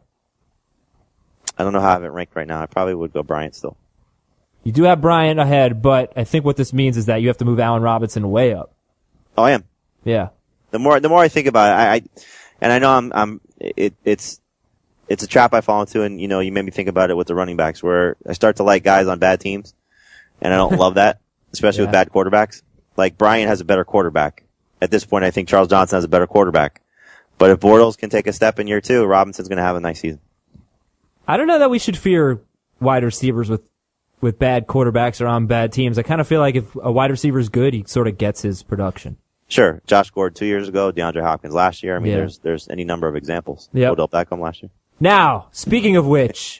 I don't know how I have it ranked right now. I probably would go Bryant still. You do have Bryant ahead, but I think what this means is that you have to move Allen Robinson way up. Oh, I am. Yeah. The more, the more I think about it, I, I and I know I'm, I'm, it, it's, it's a trap I fall into, and you know, you made me think about it with the running backs, where I start to like guys on bad teams, and I don't love that, especially yeah. with bad quarterbacks. Like Bryant has a better quarterback. At this point, I think Charles Johnson has a better quarterback. But if Bortles can take a step in year two, Robinson's going to have a nice season. I don't know that we should fear wide receivers with, with bad quarterbacks or on bad teams. I kind of feel like if a wide receiver is good, he sort of gets his production. Sure. Josh Gordon two years ago, DeAndre Hopkins last year. I mean, yeah. there's, there's any number of examples. Yep. Odell Beckham last year. Now, speaking of which,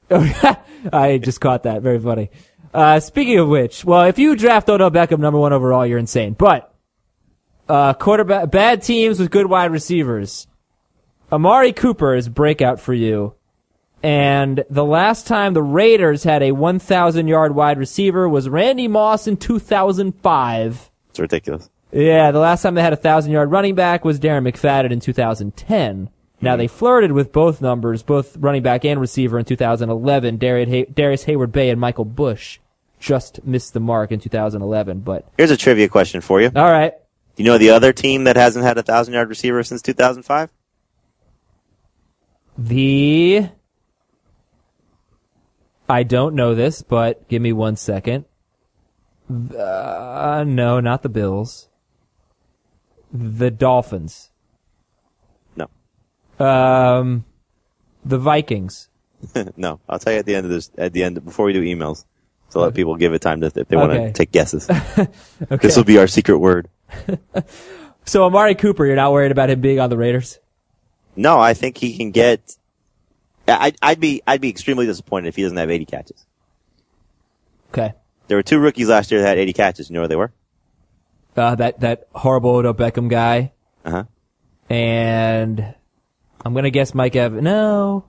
I just caught that. Very funny. Uh, speaking of which, well, if you draft Odell Beckham number one overall, you're insane. But, uh, quarterback, bad teams with good wide receivers. Amari Cooper is breakout for you. And the last time the Raiders had a one thousand yard wide receiver was Randy Moss in two thousand five. It's ridiculous. Yeah, the last time they had a one thousand yard running back was Darren McFadden in two thousand ten. Now, they flirted with both numbers, both running back and receiver in two thousand eleven. Darius Hayward-Bay and Michael Bush just missed the mark in two thousand eleven. But here's a trivia question for you. All right. Do you know the other team that hasn't had a one thousand yard receiver since two thousand five? The... I don't know this, but give me one second. Uh, no, not the Bills. The Dolphins. No. Um, the Vikings. No, I'll tell you at the end of this, at the end, before we do emails. So let people give it time to, if they want Okay. to take guesses. Okay. This will be our secret word. So Amari Cooper, you're not worried about him being on the Raiders? No, I think he can get, I'd, I'd be, I'd be extremely disappointed if he doesn't have eighty catches. Okay. There were two rookies last year that had eighty catches. You know where they were? Uh, that, that horrible Odell Beckham guy. Uh-huh. And I'm gonna guess Mike Evans. No.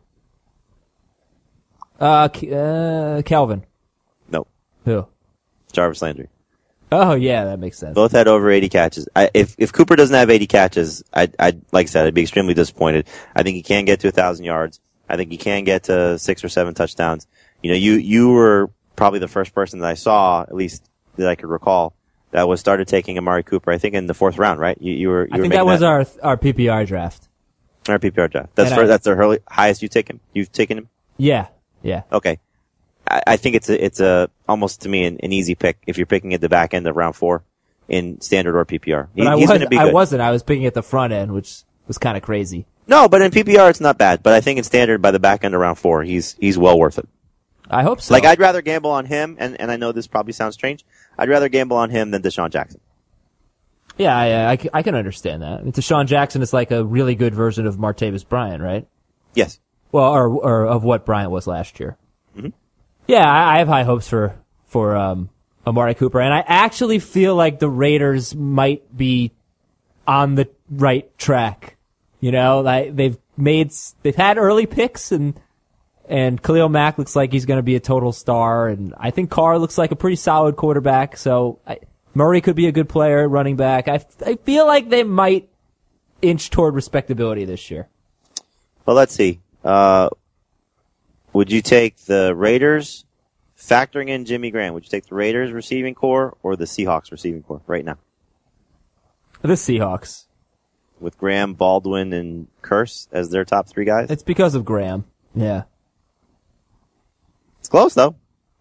Uh, uh, Calvin. No. Who? Jarvis Landry. Oh yeah, that makes sense. Both had over eighty catches. I, if, if Cooper doesn't have eighty catches, I'd, I'd, like I said, I'd be extremely disappointed. I think he can get to a thousand yards. I think he can get to six or seven touchdowns. You know, you, you were probably the first person that I saw, at least that I could recall, that was started taking Amari Cooper, I think in the fourth round, right? You, you were, you I were think making that was that, our our P P R draft. our P P R draft. That's And for, I- that's the early, highest you've taken? You've taken him? Yeah, yeah. Okay. I, I think it's a, it's a, almost to me an, an easy pick if you're picking at the back end of round four in standard or P P R. He, But I he's was gonna be I good. wasn't. I was picking at the front end, which was kind of crazy. No, but in P P R it's not bad. But I think in standard by the back end of round four, he's he's well worth it. I hope so. Like I'd rather gamble on him, and, and I know this probably sounds strange. I'd rather gamble on him than Deshaun Jackson. Yeah, I, I, I can understand that. Deshaun Jackson is like a really good version of Martavis Bryant, right? Yes. Well, or or of what Bryant was last year. Mm-hmm. Yeah, I, I have high hopes for for um, Amari Cooper, and I actually feel like the Raiders might be on the right track. You know, like they've made they've had early picks, and and Khalil Mack looks like he's going to be a total star, and I think Carr looks like a pretty solid quarterback. So I, Murray could be a good player, running back. I I feel like they might inch toward respectability this year. Well, let's see. Uh, would you take the Raiders, factoring in Jimmy Graham? Would you take the Raiders receiving core or the Seahawks receiving core right now? The Seahawks. With Graham, Baldwin, and Curse as their top three guys? It's because of Graham. Yeah. It's close, though.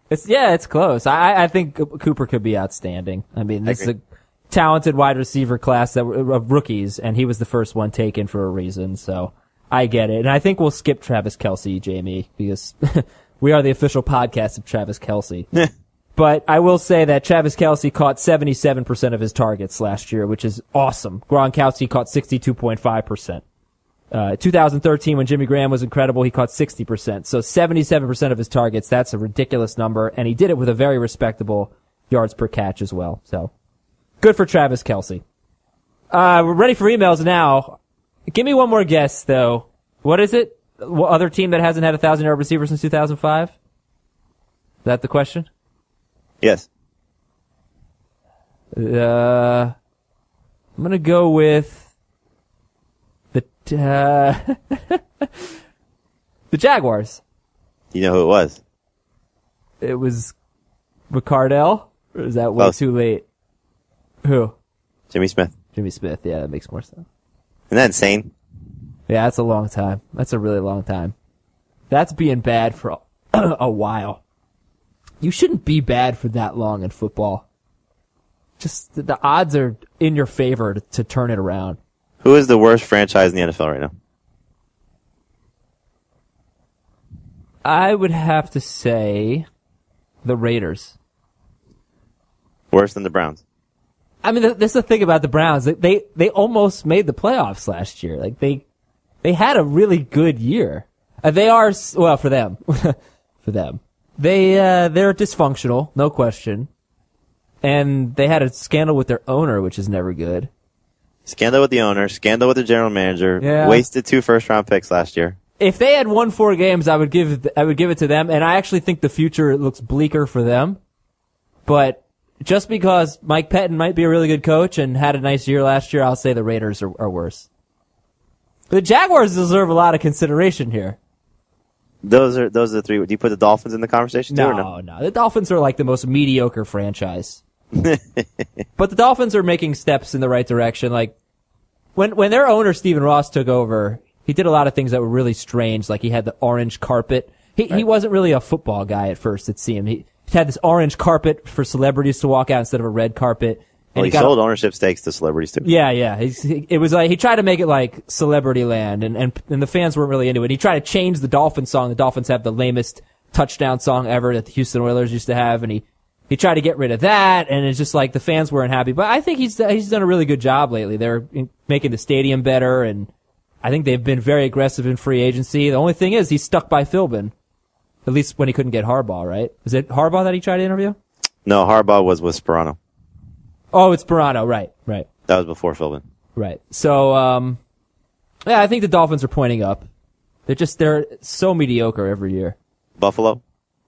It's yeah, it's close. I I think Cooper could be outstanding. I mean, this is a talented wide receiver class that were, of rookies, and he was the first one taken for a reason. So I get it, and I think we'll skip Travis Kelce, Jamie, because we are the official podcast of Travis Kelce. But I will say that Travis Kelce caught seventy-seven percent of his targets last year, which is awesome. Gronkowski caught sixty-two point five percent. Uh, two thousand thirteen, when Jimmy Graham was incredible, he caught sixty percent. So seventy-seven percent of his targets, that's a ridiculous number, and he did it with a very respectable yards per catch as well. So good for Travis Kelce. Uh, we're ready for emails now. Give me one more guess, though. What is it? What other team that hasn't had a thousand-yard receiver since two thousand five? Is that the question? Yes. Uh, I'm gonna go with the uh, the Jaguars. You know who it was? It was McCardell? Or is that way Close. too late? Who? Jimmy Smith. Jimmy Smith. Yeah, that makes more sense. Isn't that insane? Yeah, that's a long time. That's a really long time. That's being bad for a, a while. You shouldn't be bad for that long in football. Just the odds are in your favor to, to turn it around. Who is the worst franchise in the N F L right now? I would have to say the Raiders. Worse than the Browns. I mean, this is the thing about the Browns. They, they, they almost made the playoffs last year. Like, they, they had a really good year. Uh, they are, well, for them. for them. They, uh, they're dysfunctional, no question. And they had a scandal with their owner, which is never good. Scandal with the owner, scandal with the general manager, Yeah. wasted two first round picks last year. If they had won four games, I would give, I would give it to them. And I actually think the future looks bleaker for them. But just because Mike Pettin might be a really good coach and had a nice year last year, I'll say the Raiders are, are worse. The Jaguars deserve a lot of consideration here. Those are those are the three. Do you put the Dolphins in the conversation too? No, Or no, no. The Dolphins are like the most mediocre franchise. But the Dolphins are making steps in the right direction. Like, when when their owner, Stephen Ross, took over, he did a lot of things that were really strange. Like, he had the orange carpet. He right. he wasn't really a football guy at first, it seemed. He, he had this orange carpet for celebrities to walk out instead of a red carpet. And well, he, he sold a, ownership stakes to celebrities too. Yeah, yeah. He's, he, it was like, he tried to make it like Celebrity Land, and, and, and the fans weren't really into it. He tried to change the Dolphins song. The Dolphins have the lamest touchdown song ever that the Houston Oilers used to have, and he, he tried to get rid of that, and it's just like the fans weren't happy. But I think he's, he's done a really good job lately. They're in, making the stadium better, and I think they've been very aggressive in free agency. The only thing is, he's stuck by Philbin. At least when he couldn't get Harbaugh, right? Was it Harbaugh that he tried to interview? No, Harbaugh was with Sperano. Oh, it's Sperano, right, right. That was before Philbin. Right. So, um, yeah, I think the Dolphins are pointing up. They're just, they're so mediocre every year. Buffalo?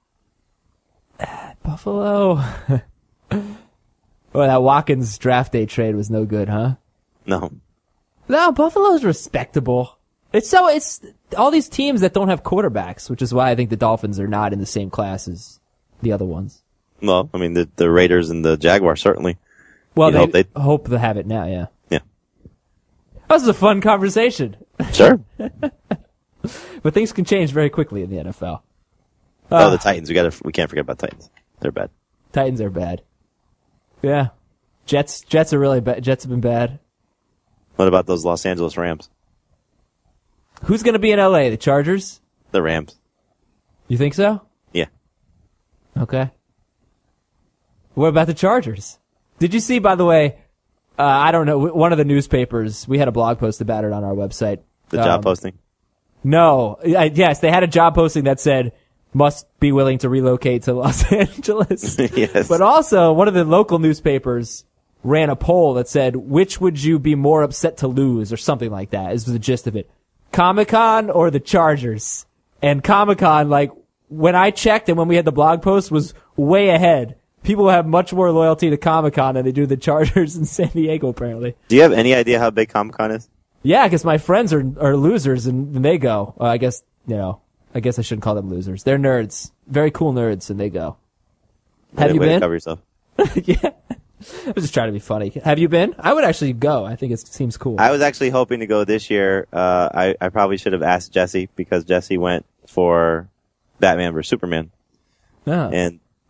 Buffalo. Oh, that Watkins draft day trade was no good, huh? No. No, Buffalo's respectable. It's so, it's all these teams that don't have quarterbacks, which is why I think the Dolphins are not in the same class as the other ones. Well, I mean, the, the Raiders and the Jaguars certainly. Well, You'd they hope, they'd... hope to have it now, yeah. Yeah. That was a fun conversation. Sure. But things can change very quickly in the N F L. Oh, Uh, the Titans. We gotta, we can't forget about Titans. They're bad. Titans are bad. Yeah. Jets, Jets are really bad. Jets have been bad. What about those Los Angeles Rams? Who's gonna be in L A? The Chargers? The Rams. You think so? Yeah. Okay. What about the Chargers? Did you see, by the way, uh, I don't know, one of the newspapers, we had a blog post about it on our website. The um, job posting? No. I, yes, they had a job posting that said, must be willing to relocate to Los Angeles. Yes. But also, one of the local newspapers ran a poll that said, which would you be more upset to lose, or something like that, is the gist of it. Comic-Con or the Chargers? And Comic-Con, like, when I checked and when we had the blog post, was way ahead. People have much more loyalty to Comic-Con than they do the Chargers in San Diego, apparently. Do you have any idea how big Comic-Con is? Yeah, because my friends are are losers, and, and they go. Uh, I guess, you know, I guess I shouldn't call them losers. They're nerds. Very cool nerds, and they go. Have Way, you way been? To cover yourself. Yeah. I was just trying to be funny. Have you been? I would actually go. I think it seems cool. I was actually hoping to go this year. Uh, I, I probably should have asked Jesse because Jesse went for Batman versus Superman. Yeah. And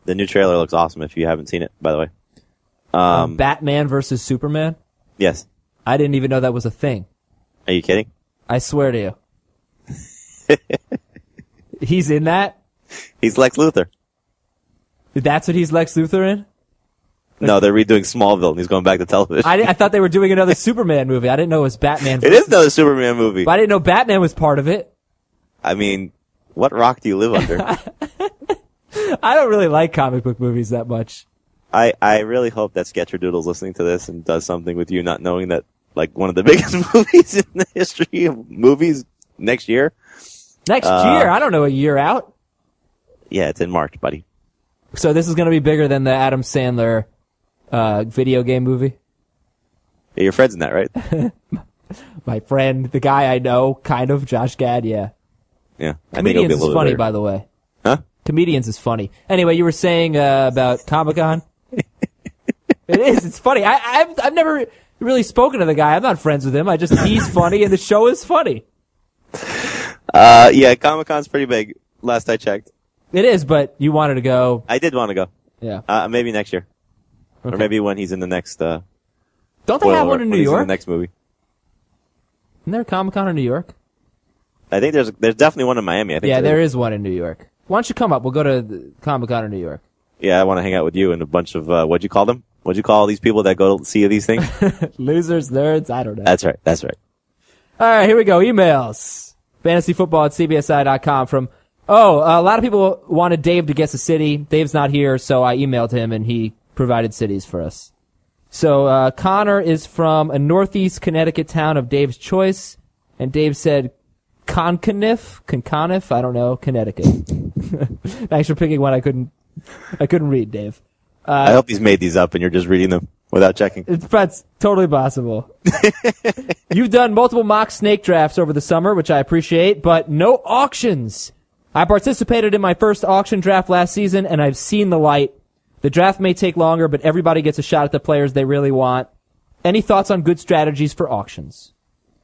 The new trailer looks awesome if you haven't seen it, by the way. Um, Um, Batman versus Superman? yes. I didn't even know that was a thing. Are you kidding? I swear to you. He's in that? He's Lex Luthor. That's what he's Lex Luthor in? No, they're redoing Smallville and he's going back to television. I, I thought they were doing another Superman movie. I didn't know it was Batman. It is another Superman movie. But I didn't know Batman was part of it. I mean, what rock do you live under? I don't really like comic book movies that much. I, I really hope that Sketcherdoodle's listening to this and does something with you not knowing that, like, one of the biggest movies in the history of movies next year. Next Uh, year? I don't know, a year out? Yeah, it's in March, buddy. So this is going to be bigger than the Adam Sandler uh video game movie? Yeah, your friend's in that, right? My friend, the guy I know, kind of, Josh Gad, yeah. Yeah. I think it'll be a Comedians is little funny, bit by the way. Huh? Comedians is funny. Anyway, you were saying uh, about Comic-Con? It is. It's funny. I, I've I've never really spoken to the guy. I'm not friends with him. I just he's funny and the show is funny. Uh, yeah, Comic-Con's pretty big, last I checked. It is, but you wanted to go. I did want to go. Yeah. Uh, maybe next year. Okay. Or maybe when he's in the next, uh, Don't they well, have one in when New he's York? in the next movie. Isn't there a Comic-Con in New York? I think there's, there's definitely one in Miami. I think Yeah, there there is. is one in New York. Why don't you come up? We'll go to the Comic-Con in New York. Yeah, I want to hang out with you and a bunch of, uh, what'd you call them? What'd you call these people that go to see these things? Losers, nerds, I don't know. That's right. That's right. All right, here we go. Emails. Fantasyfootball at C B S I dot com from, oh, a lot of people wanted Dave to guess a city. Dave's not here, so I emailed him and he provided cities for us. So, uh, Connor is from a northeast Connecticut town of Dave's choice, and Dave said Conconif, Conconif, I don't know, Connecticut. Thanks for picking one I couldn't, I couldn't read, Dave. I hope he's made these up and you're just reading them without checking. It's that's totally possible. You've done multiple mock snake drafts over the summer, which I appreciate, but no auctions. I participated in my first auction draft last season, and I've seen the light. The draft may take longer, but everybody gets a shot at the players they really want. Any thoughts on good strategies for auctions?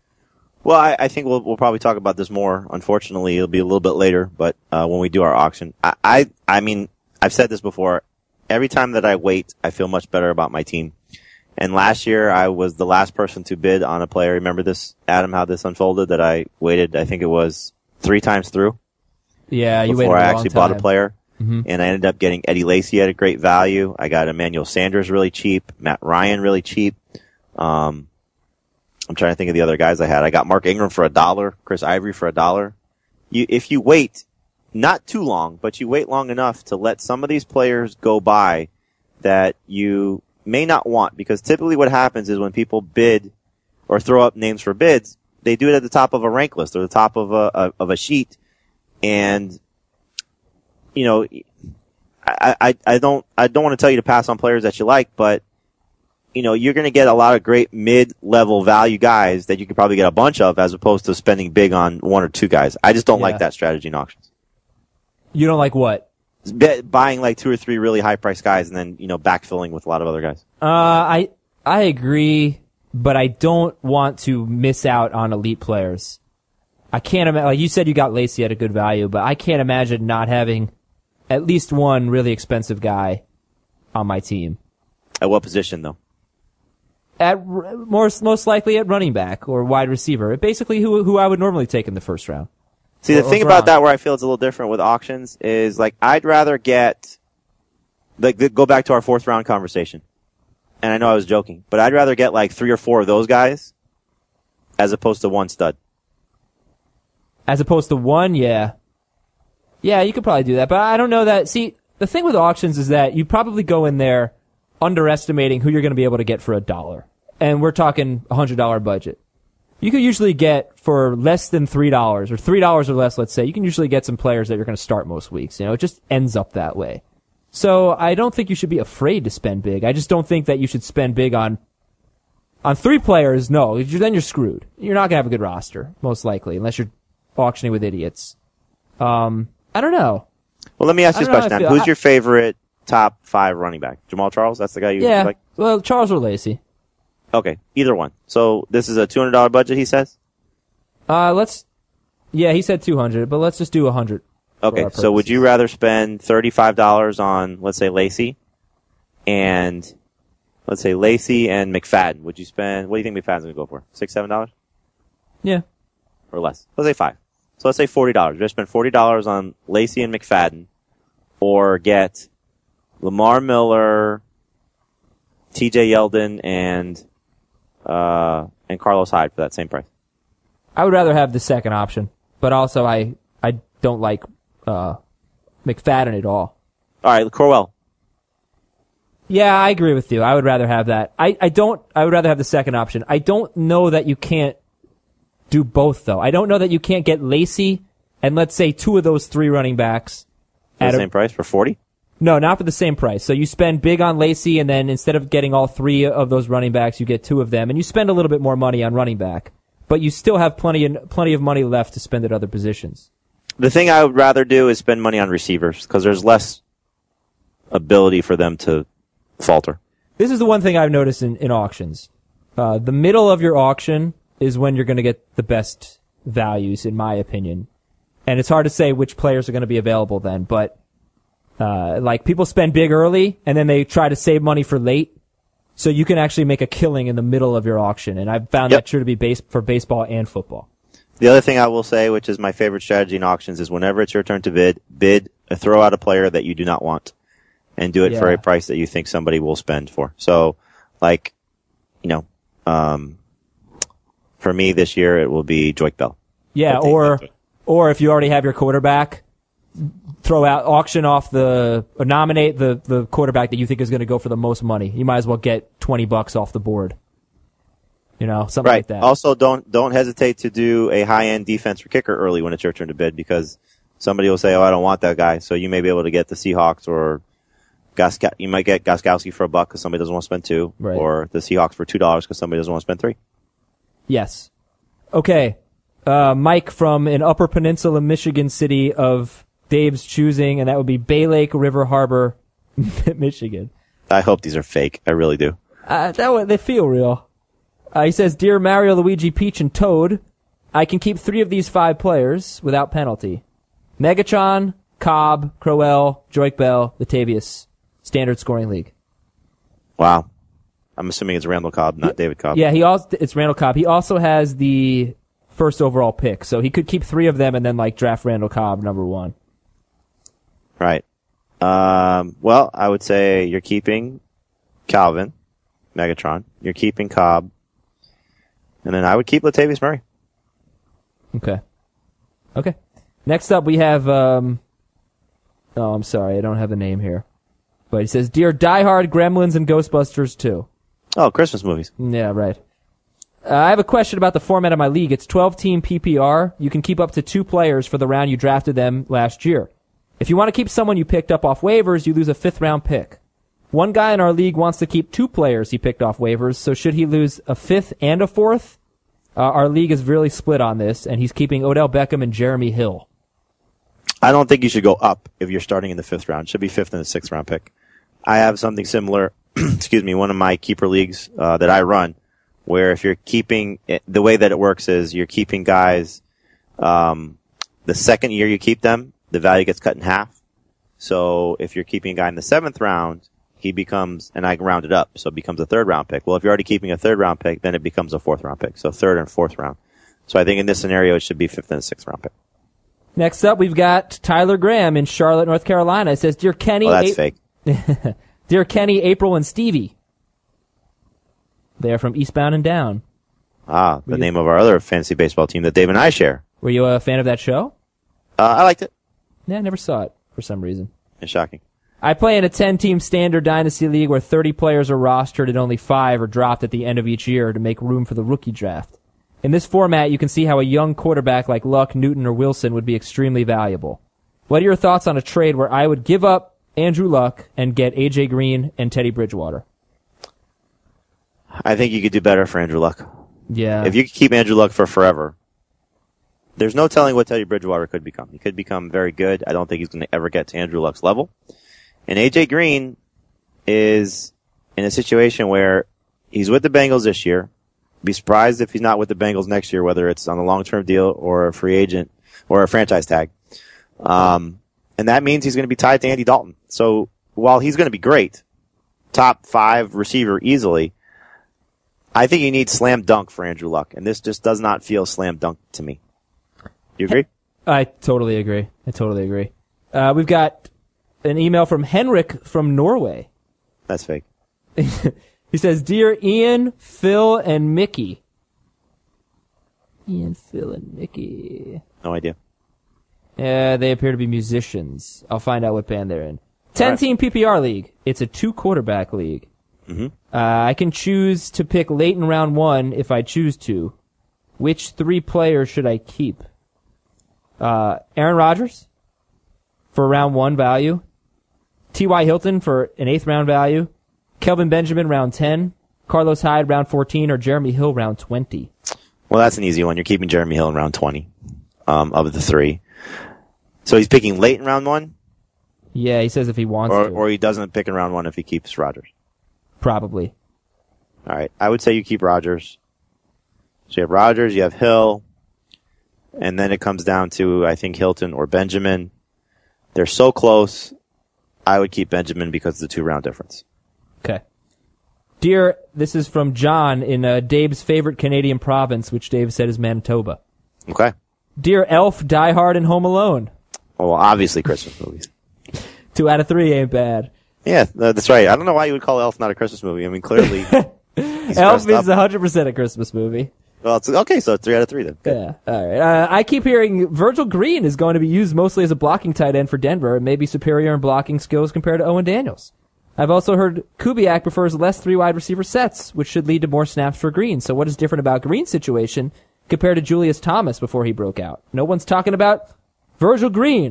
Well, I, I think we'll, we'll probably talk about this more. Unfortunately, it'll be a little bit later, but, uh, when we do our auction, I, I, I mean, I've said this before. Every time that I wait, I feel much better about my team. And last year, I was the last person to bid on a player. Remember this, Adam, how this unfolded? That I waited, I think it was three times through. Yeah, you before waited a I long actually time. bought a player. Mm-hmm. And I ended up getting Eddie Lacy at a great value. I got Emmanuel Sanders really cheap, Matt Ryan really cheap. Um, I'm trying to think of the other guys I had. I got Mark Ingram for a dollar, Chris Ivory for a dollar. You, if you wait, not too long, but you wait long enough to let some of these players go by that you may not want, because typically what happens is when people bid or throw up names for bids, they do it at the top of a rank list or the top of a, a of a sheet, and you know, I, I I don't I don't want to tell you to pass on players that you like, but you know, you're going to get a lot of great mid-level value guys that you could probably get a bunch of, as opposed to spending big on one or two guys. I just don't Yeah. like that strategy in auctions. You don't like what? Be- buying like two or three really high-priced guys and then, you know, backfilling with a lot of other guys. Uh, I I agree, but I don't want to miss out on elite players. I can't imagine, like you said, you got Lacy at a good value, but I can't imagine not having at least one really expensive guy on my team. At what position, though? At r- more, most likely at running back or wide receiver. Basically, who who I would normally take in the first round. See, the Or- or thing Gronk. about that where I feel it's a little different with auctions is, like, I'd rather get, like, the, go back to our fourth round conversation. And I know I was joking, but I'd rather get like three or four of those guys as opposed to one stud. As opposed to one, yeah. Yeah, you could probably do that, but I don't know that. See, the thing with auctions is that you probably go in there underestimating who you're going to be able to get for a dollar. And we're talking a hundred dollar budget. You could usually get for less than three dollars or three dollars or less, let's say, you can usually get some players that you're going to start most weeks. You know, it just ends up that way. So I don't think you should be afraid to spend big. I just don't think that you should spend big on, on three players. No, then you're screwed. You're not going to have a good roster, most likely, unless you're auctioning with idiots. Um, I don't know. Well, let me ask I you this don't know how question. I Now. feel. Who's I- your favorite top five running back? Jamal Charles? That's the guy you Yeah, like? well, Charles or Lacy. Okay, either one. So this is a two hundred dollars budget, he says? Uh, let's, yeah, he said two hundred, but let's just do one hundred. Okay, so would you rather spend thirty-five dollars on, let's say, Lacy, and let's say Lacy and McFadden? Would you spend, what do you think McFadden's going to go for? Six, seven dollars? Yeah. Or less. Let's say five. So let's say forty dollars. You're going to spend forty dollars on Lacy and McFadden, or get Lamar Miller, T J Yeldon, and, uh, and Carlos Hyde for that same price. I would rather have the second option, but also I, I don't like, uh, McFadden at all. All right, Corwell. Yeah, I agree with you. I would rather have that. I, I don't, I would rather have the second option. I don't know that you can't do both though. I don't know that you can't get Lacy and let's say two of those three running backs For at the same a, price for forty? No, not for the same price. So you spend big on Lacy and then instead of getting all three of those running backs, you get two of them and you spend a little bit more money on running back. But you still have plenty of, plenty of money left to spend at other positions. The thing I would rather do is spend money on receivers because there's less ability for them to falter. This is the one thing I've noticed in, in auctions. Uh, the middle of your auction is when you're going to get the best values, in my opinion. And it's hard to say which players are going to be available then, but uh, like people spend big early and then they try to save money for late. So you can actually make a killing in the middle of your auction. And I've found Yep. that true to be base for baseball and football. The other thing I will say, which is my favorite strategy in auctions, is whenever it's your turn to bid, bid, uh, throw out a player that you do not want and do it Yeah. for a price that you think somebody will spend for. So, like, you know, um, for me this year, it will be Joique Bell. Yeah, I think or that's it. or if you already have your quarterback, throw out, auction off the, or nominate the, the quarterback that you think is going to go for the most money. You might as well get twenty bucks off the board. You know, something Right. like that. Also, don't don't hesitate to do a high-end defense or kicker early when it's your turn to bid because somebody will say, "Oh, I don't want that guy." So you may be able to get the Seahawks or Goska- you might get Gostkowski for a buck because somebody doesn't want to spend two, Right. or the Seahawks for two dollars because somebody doesn't want to spend three. Yes. Okay. Uh, Mike from an Upper Peninsula, Michigan city of Dave's choosing, and that would be Bay Lake, River Harbor, Michigan. I hope these are fake. I really do. Uh, that way, they feel real. Uh, he says, Dear Mario, Luigi, Peach, and Toad, I can keep three of these five players without penalty. Megatron, Cobb, Crowell, Joique Bell, Latavius. Standard scoring league. Wow. I'm assuming it's Randall Cobb, not David Cobb. Yeah, he also, it's Randall Cobb. He also has the first overall pick, so he could keep three of them and then like draft Randall Cobb number one. Right. Um, well, I would say you're keeping Calvin, Megatron. You're keeping Cobb. And then I would keep Latavius Murray. Okay. Okay. Next up, we have, um, oh, I'm sorry, I don't have the name here. But he says, Dear Die Hard, Gremlins, and Ghostbusters two. Oh, Christmas movies. Yeah, right. Uh, I have a question about the format of my league. It's twelve-team P P R. You can keep up to two players for the round you drafted them last year. If you want to keep someone you picked up off waivers, you lose a fifth-round pick. One guy in our league wants to keep two players he picked off waivers, so should he lose a fifth and a fourth? Uh, our league is really split on this, and he's keeping Odell Beckham and Jeremy Hill. I don't think you should go up if you're starting in the fifth round. It should be fifth and a sixth round pick. I have something similar, excuse me, one of my keeper leagues uh, that I run, where if you're keeping, it, the way that it works is you're keeping guys, um, the second year you keep them, the value gets cut in half. So if you're keeping a guy in the seventh round, he becomes, and I can round it up, so it becomes a third round pick. Well, if you're already keeping a third round pick, then it becomes a fourth round pick. So third and fourth round. So I think in this scenario, it should be fifth and a sixth round pick. Next up, we've got Tyler Graham in Charlotte, North Carolina. It says, Dear Kenny, Well, that's A- fake. Dear Kenny, April, and Stevie. They are from Eastbound and Down. Ah, the you- name of our other fantasy baseball team that Dave and I share. Were you a fan of that show? Uh, I liked it. Yeah, I never saw it for some reason. It's shocking. I play in a ten-team standard dynasty league where thirty players are rostered and only five are dropped at the end of each year to make room for the rookie draft. In this format, you can see how a young quarterback like Luck, Newton, or Wilson would be extremely valuable. What are your thoughts on a trade where I would give up Andrew Luck and get A J Green and Teddy Bridgewater? I think you could do better for Andrew Luck. Yeah. If you could keep Andrew Luck for forever, there's no telling what Teddy Bridgewater could become. He could become very good. I don't think he's going to ever get to Andrew Luck's level. And A J Green is in a situation where he's with the Bengals this year. Be surprised if he's not with the Bengals next year, whether it's on a long-term deal or a free agent or a franchise tag. Um, and that means he's going to be tied to Andy Dalton. So while he's going to be great, top five receiver easily, I think you need slam dunk for Andrew Luck. And this just does not feel slam dunk to me. You agree? I totally agree. I totally agree. Uh, we've got an email from Henrik from Norway. That's fake. He says, Dear Ian, Phil, and Mickey. Ian, Phil, and Mickey. No idea. Yeah, they appear to be musicians. I'll find out what band they're in. ten-team P P R league. It's a two-quarterback league. Mm-hmm. Uh, I can choose to pick late in round one if I choose to. Which three players should I keep? Uh, Aaron Rodgers for round one value. T Y. Hilton for an eighth round value. Kelvin Benjamin round ten. Carlos Hyde round fourteen, or Jeremy Hill round twenty. Well, that's an easy one. You're keeping Jeremy Hill in round twenty um, of the three. So he's picking late in round one? Yeah, he says if he wants or, to. Or he doesn't pick in round one if he keeps Rodgers. Probably. All right. I would say you keep Rodgers. So you have Rodgers, you have Hill, and then it comes down to, I think, Hilton or Benjamin. They're so close, I would keep Benjamin because of the two-round difference. Okay. Dear, this is from John in uh, Dave's favorite Canadian province, which Dave said is Manitoba. Okay. Dear Elf, Die Hard, and Home Alone. Well, obviously Christmas movies. Two out of three ain't bad. Yeah, that's right. I don't know why you would call Elf not a Christmas movie. I mean, clearly. Elf is one hundred percent a Christmas movie. Well, it's, okay, so it's three out of three then. Good. Yeah, all right. Uh, I keep hearing Virgil Green is going to be used mostly as a blocking tight end for Denver and maybe superior in blocking skills compared to Owen Daniels. I've also heard Kubiak prefers less three wide receiver sets, which should lead to more snaps for Green. So what is different about Green's situation compared to Julius Thomas before he broke out? No one's talking about Virgil Green.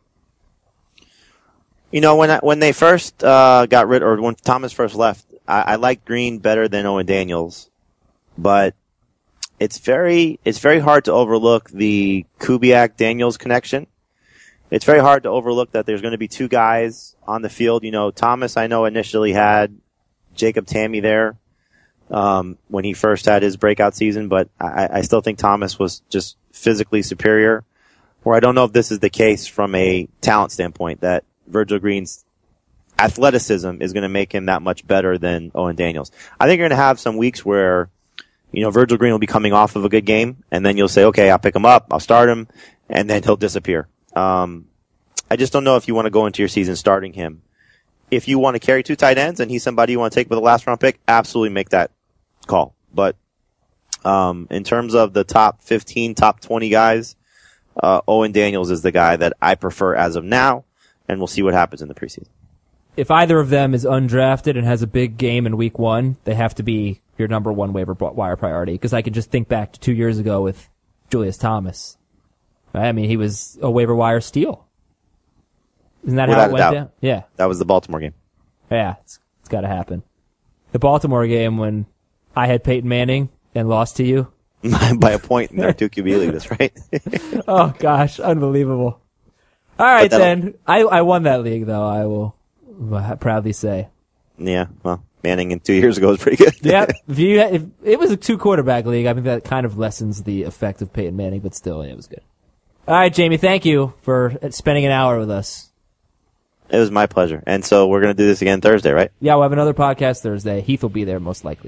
You know, when I, when they first uh, got rid, or when Thomas first left, I, I liked Green better than Owen Daniels, but it's very it's very hard to overlook the Kubiak Daniels connection. It's very hard to overlook that there's going to be two guys on the field. You know, Thomas, I know initially had Jacob Tamme there um, when he first had his breakout season, but I, I still think Thomas was just physically superior. Or I don't know if this is the case from a talent standpoint, that Virgil Green's athleticism is going to make him that much better than Owen Daniels. I think you're going to have some weeks where, you know, Virgil Green will be coming off of a good game, and then you'll say, okay, I'll pick him up, I'll start him, and then he'll disappear. Um, I just don't know if you want to go into your season starting him. If you want to carry two tight ends and he's somebody you want to take with a last round pick, absolutely make that call. But, um, in terms of the top fifteen, top twenty guys, uh, Owen Daniels is the guy that I prefer as of now, and we'll see what happens in the preseason. If either of them is undrafted and has a big game in week one, they have to be your number one waiver wire priority. Because I can just think back to two years ago with Julius Thomas. I mean, he was a waiver wire steal. Isn't that Without how it went doubt. down? Yeah. That was the Baltimore game. Yeah, it's, it's got to happen. The Baltimore game when I had Peyton Manning and lost to you. By a point in our two Q B league, that's right. Oh, gosh, unbelievable. All right, then. I, I won that league, though, I will proudly say. Yeah, well, Manning in two years ago was pretty good. Yeah, if you if it was a two quarterback league, I think that kind of lessens the effect of Peyton Manning, but still, it was good. All right, Jamie, thank you for spending an hour with us. It was my pleasure. And so we're going to do this again Thursday, right? Yeah, we'll have another podcast Thursday. Heath will be there, most likely.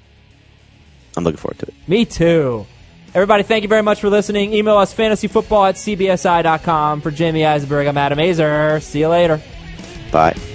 I'm looking forward to it. Me too. Everybody, thank you very much for listening. Email us fantasyfootball at c b s i dot com. For Jamie Eisenberg, I'm Adam Azer. See you later. Bye.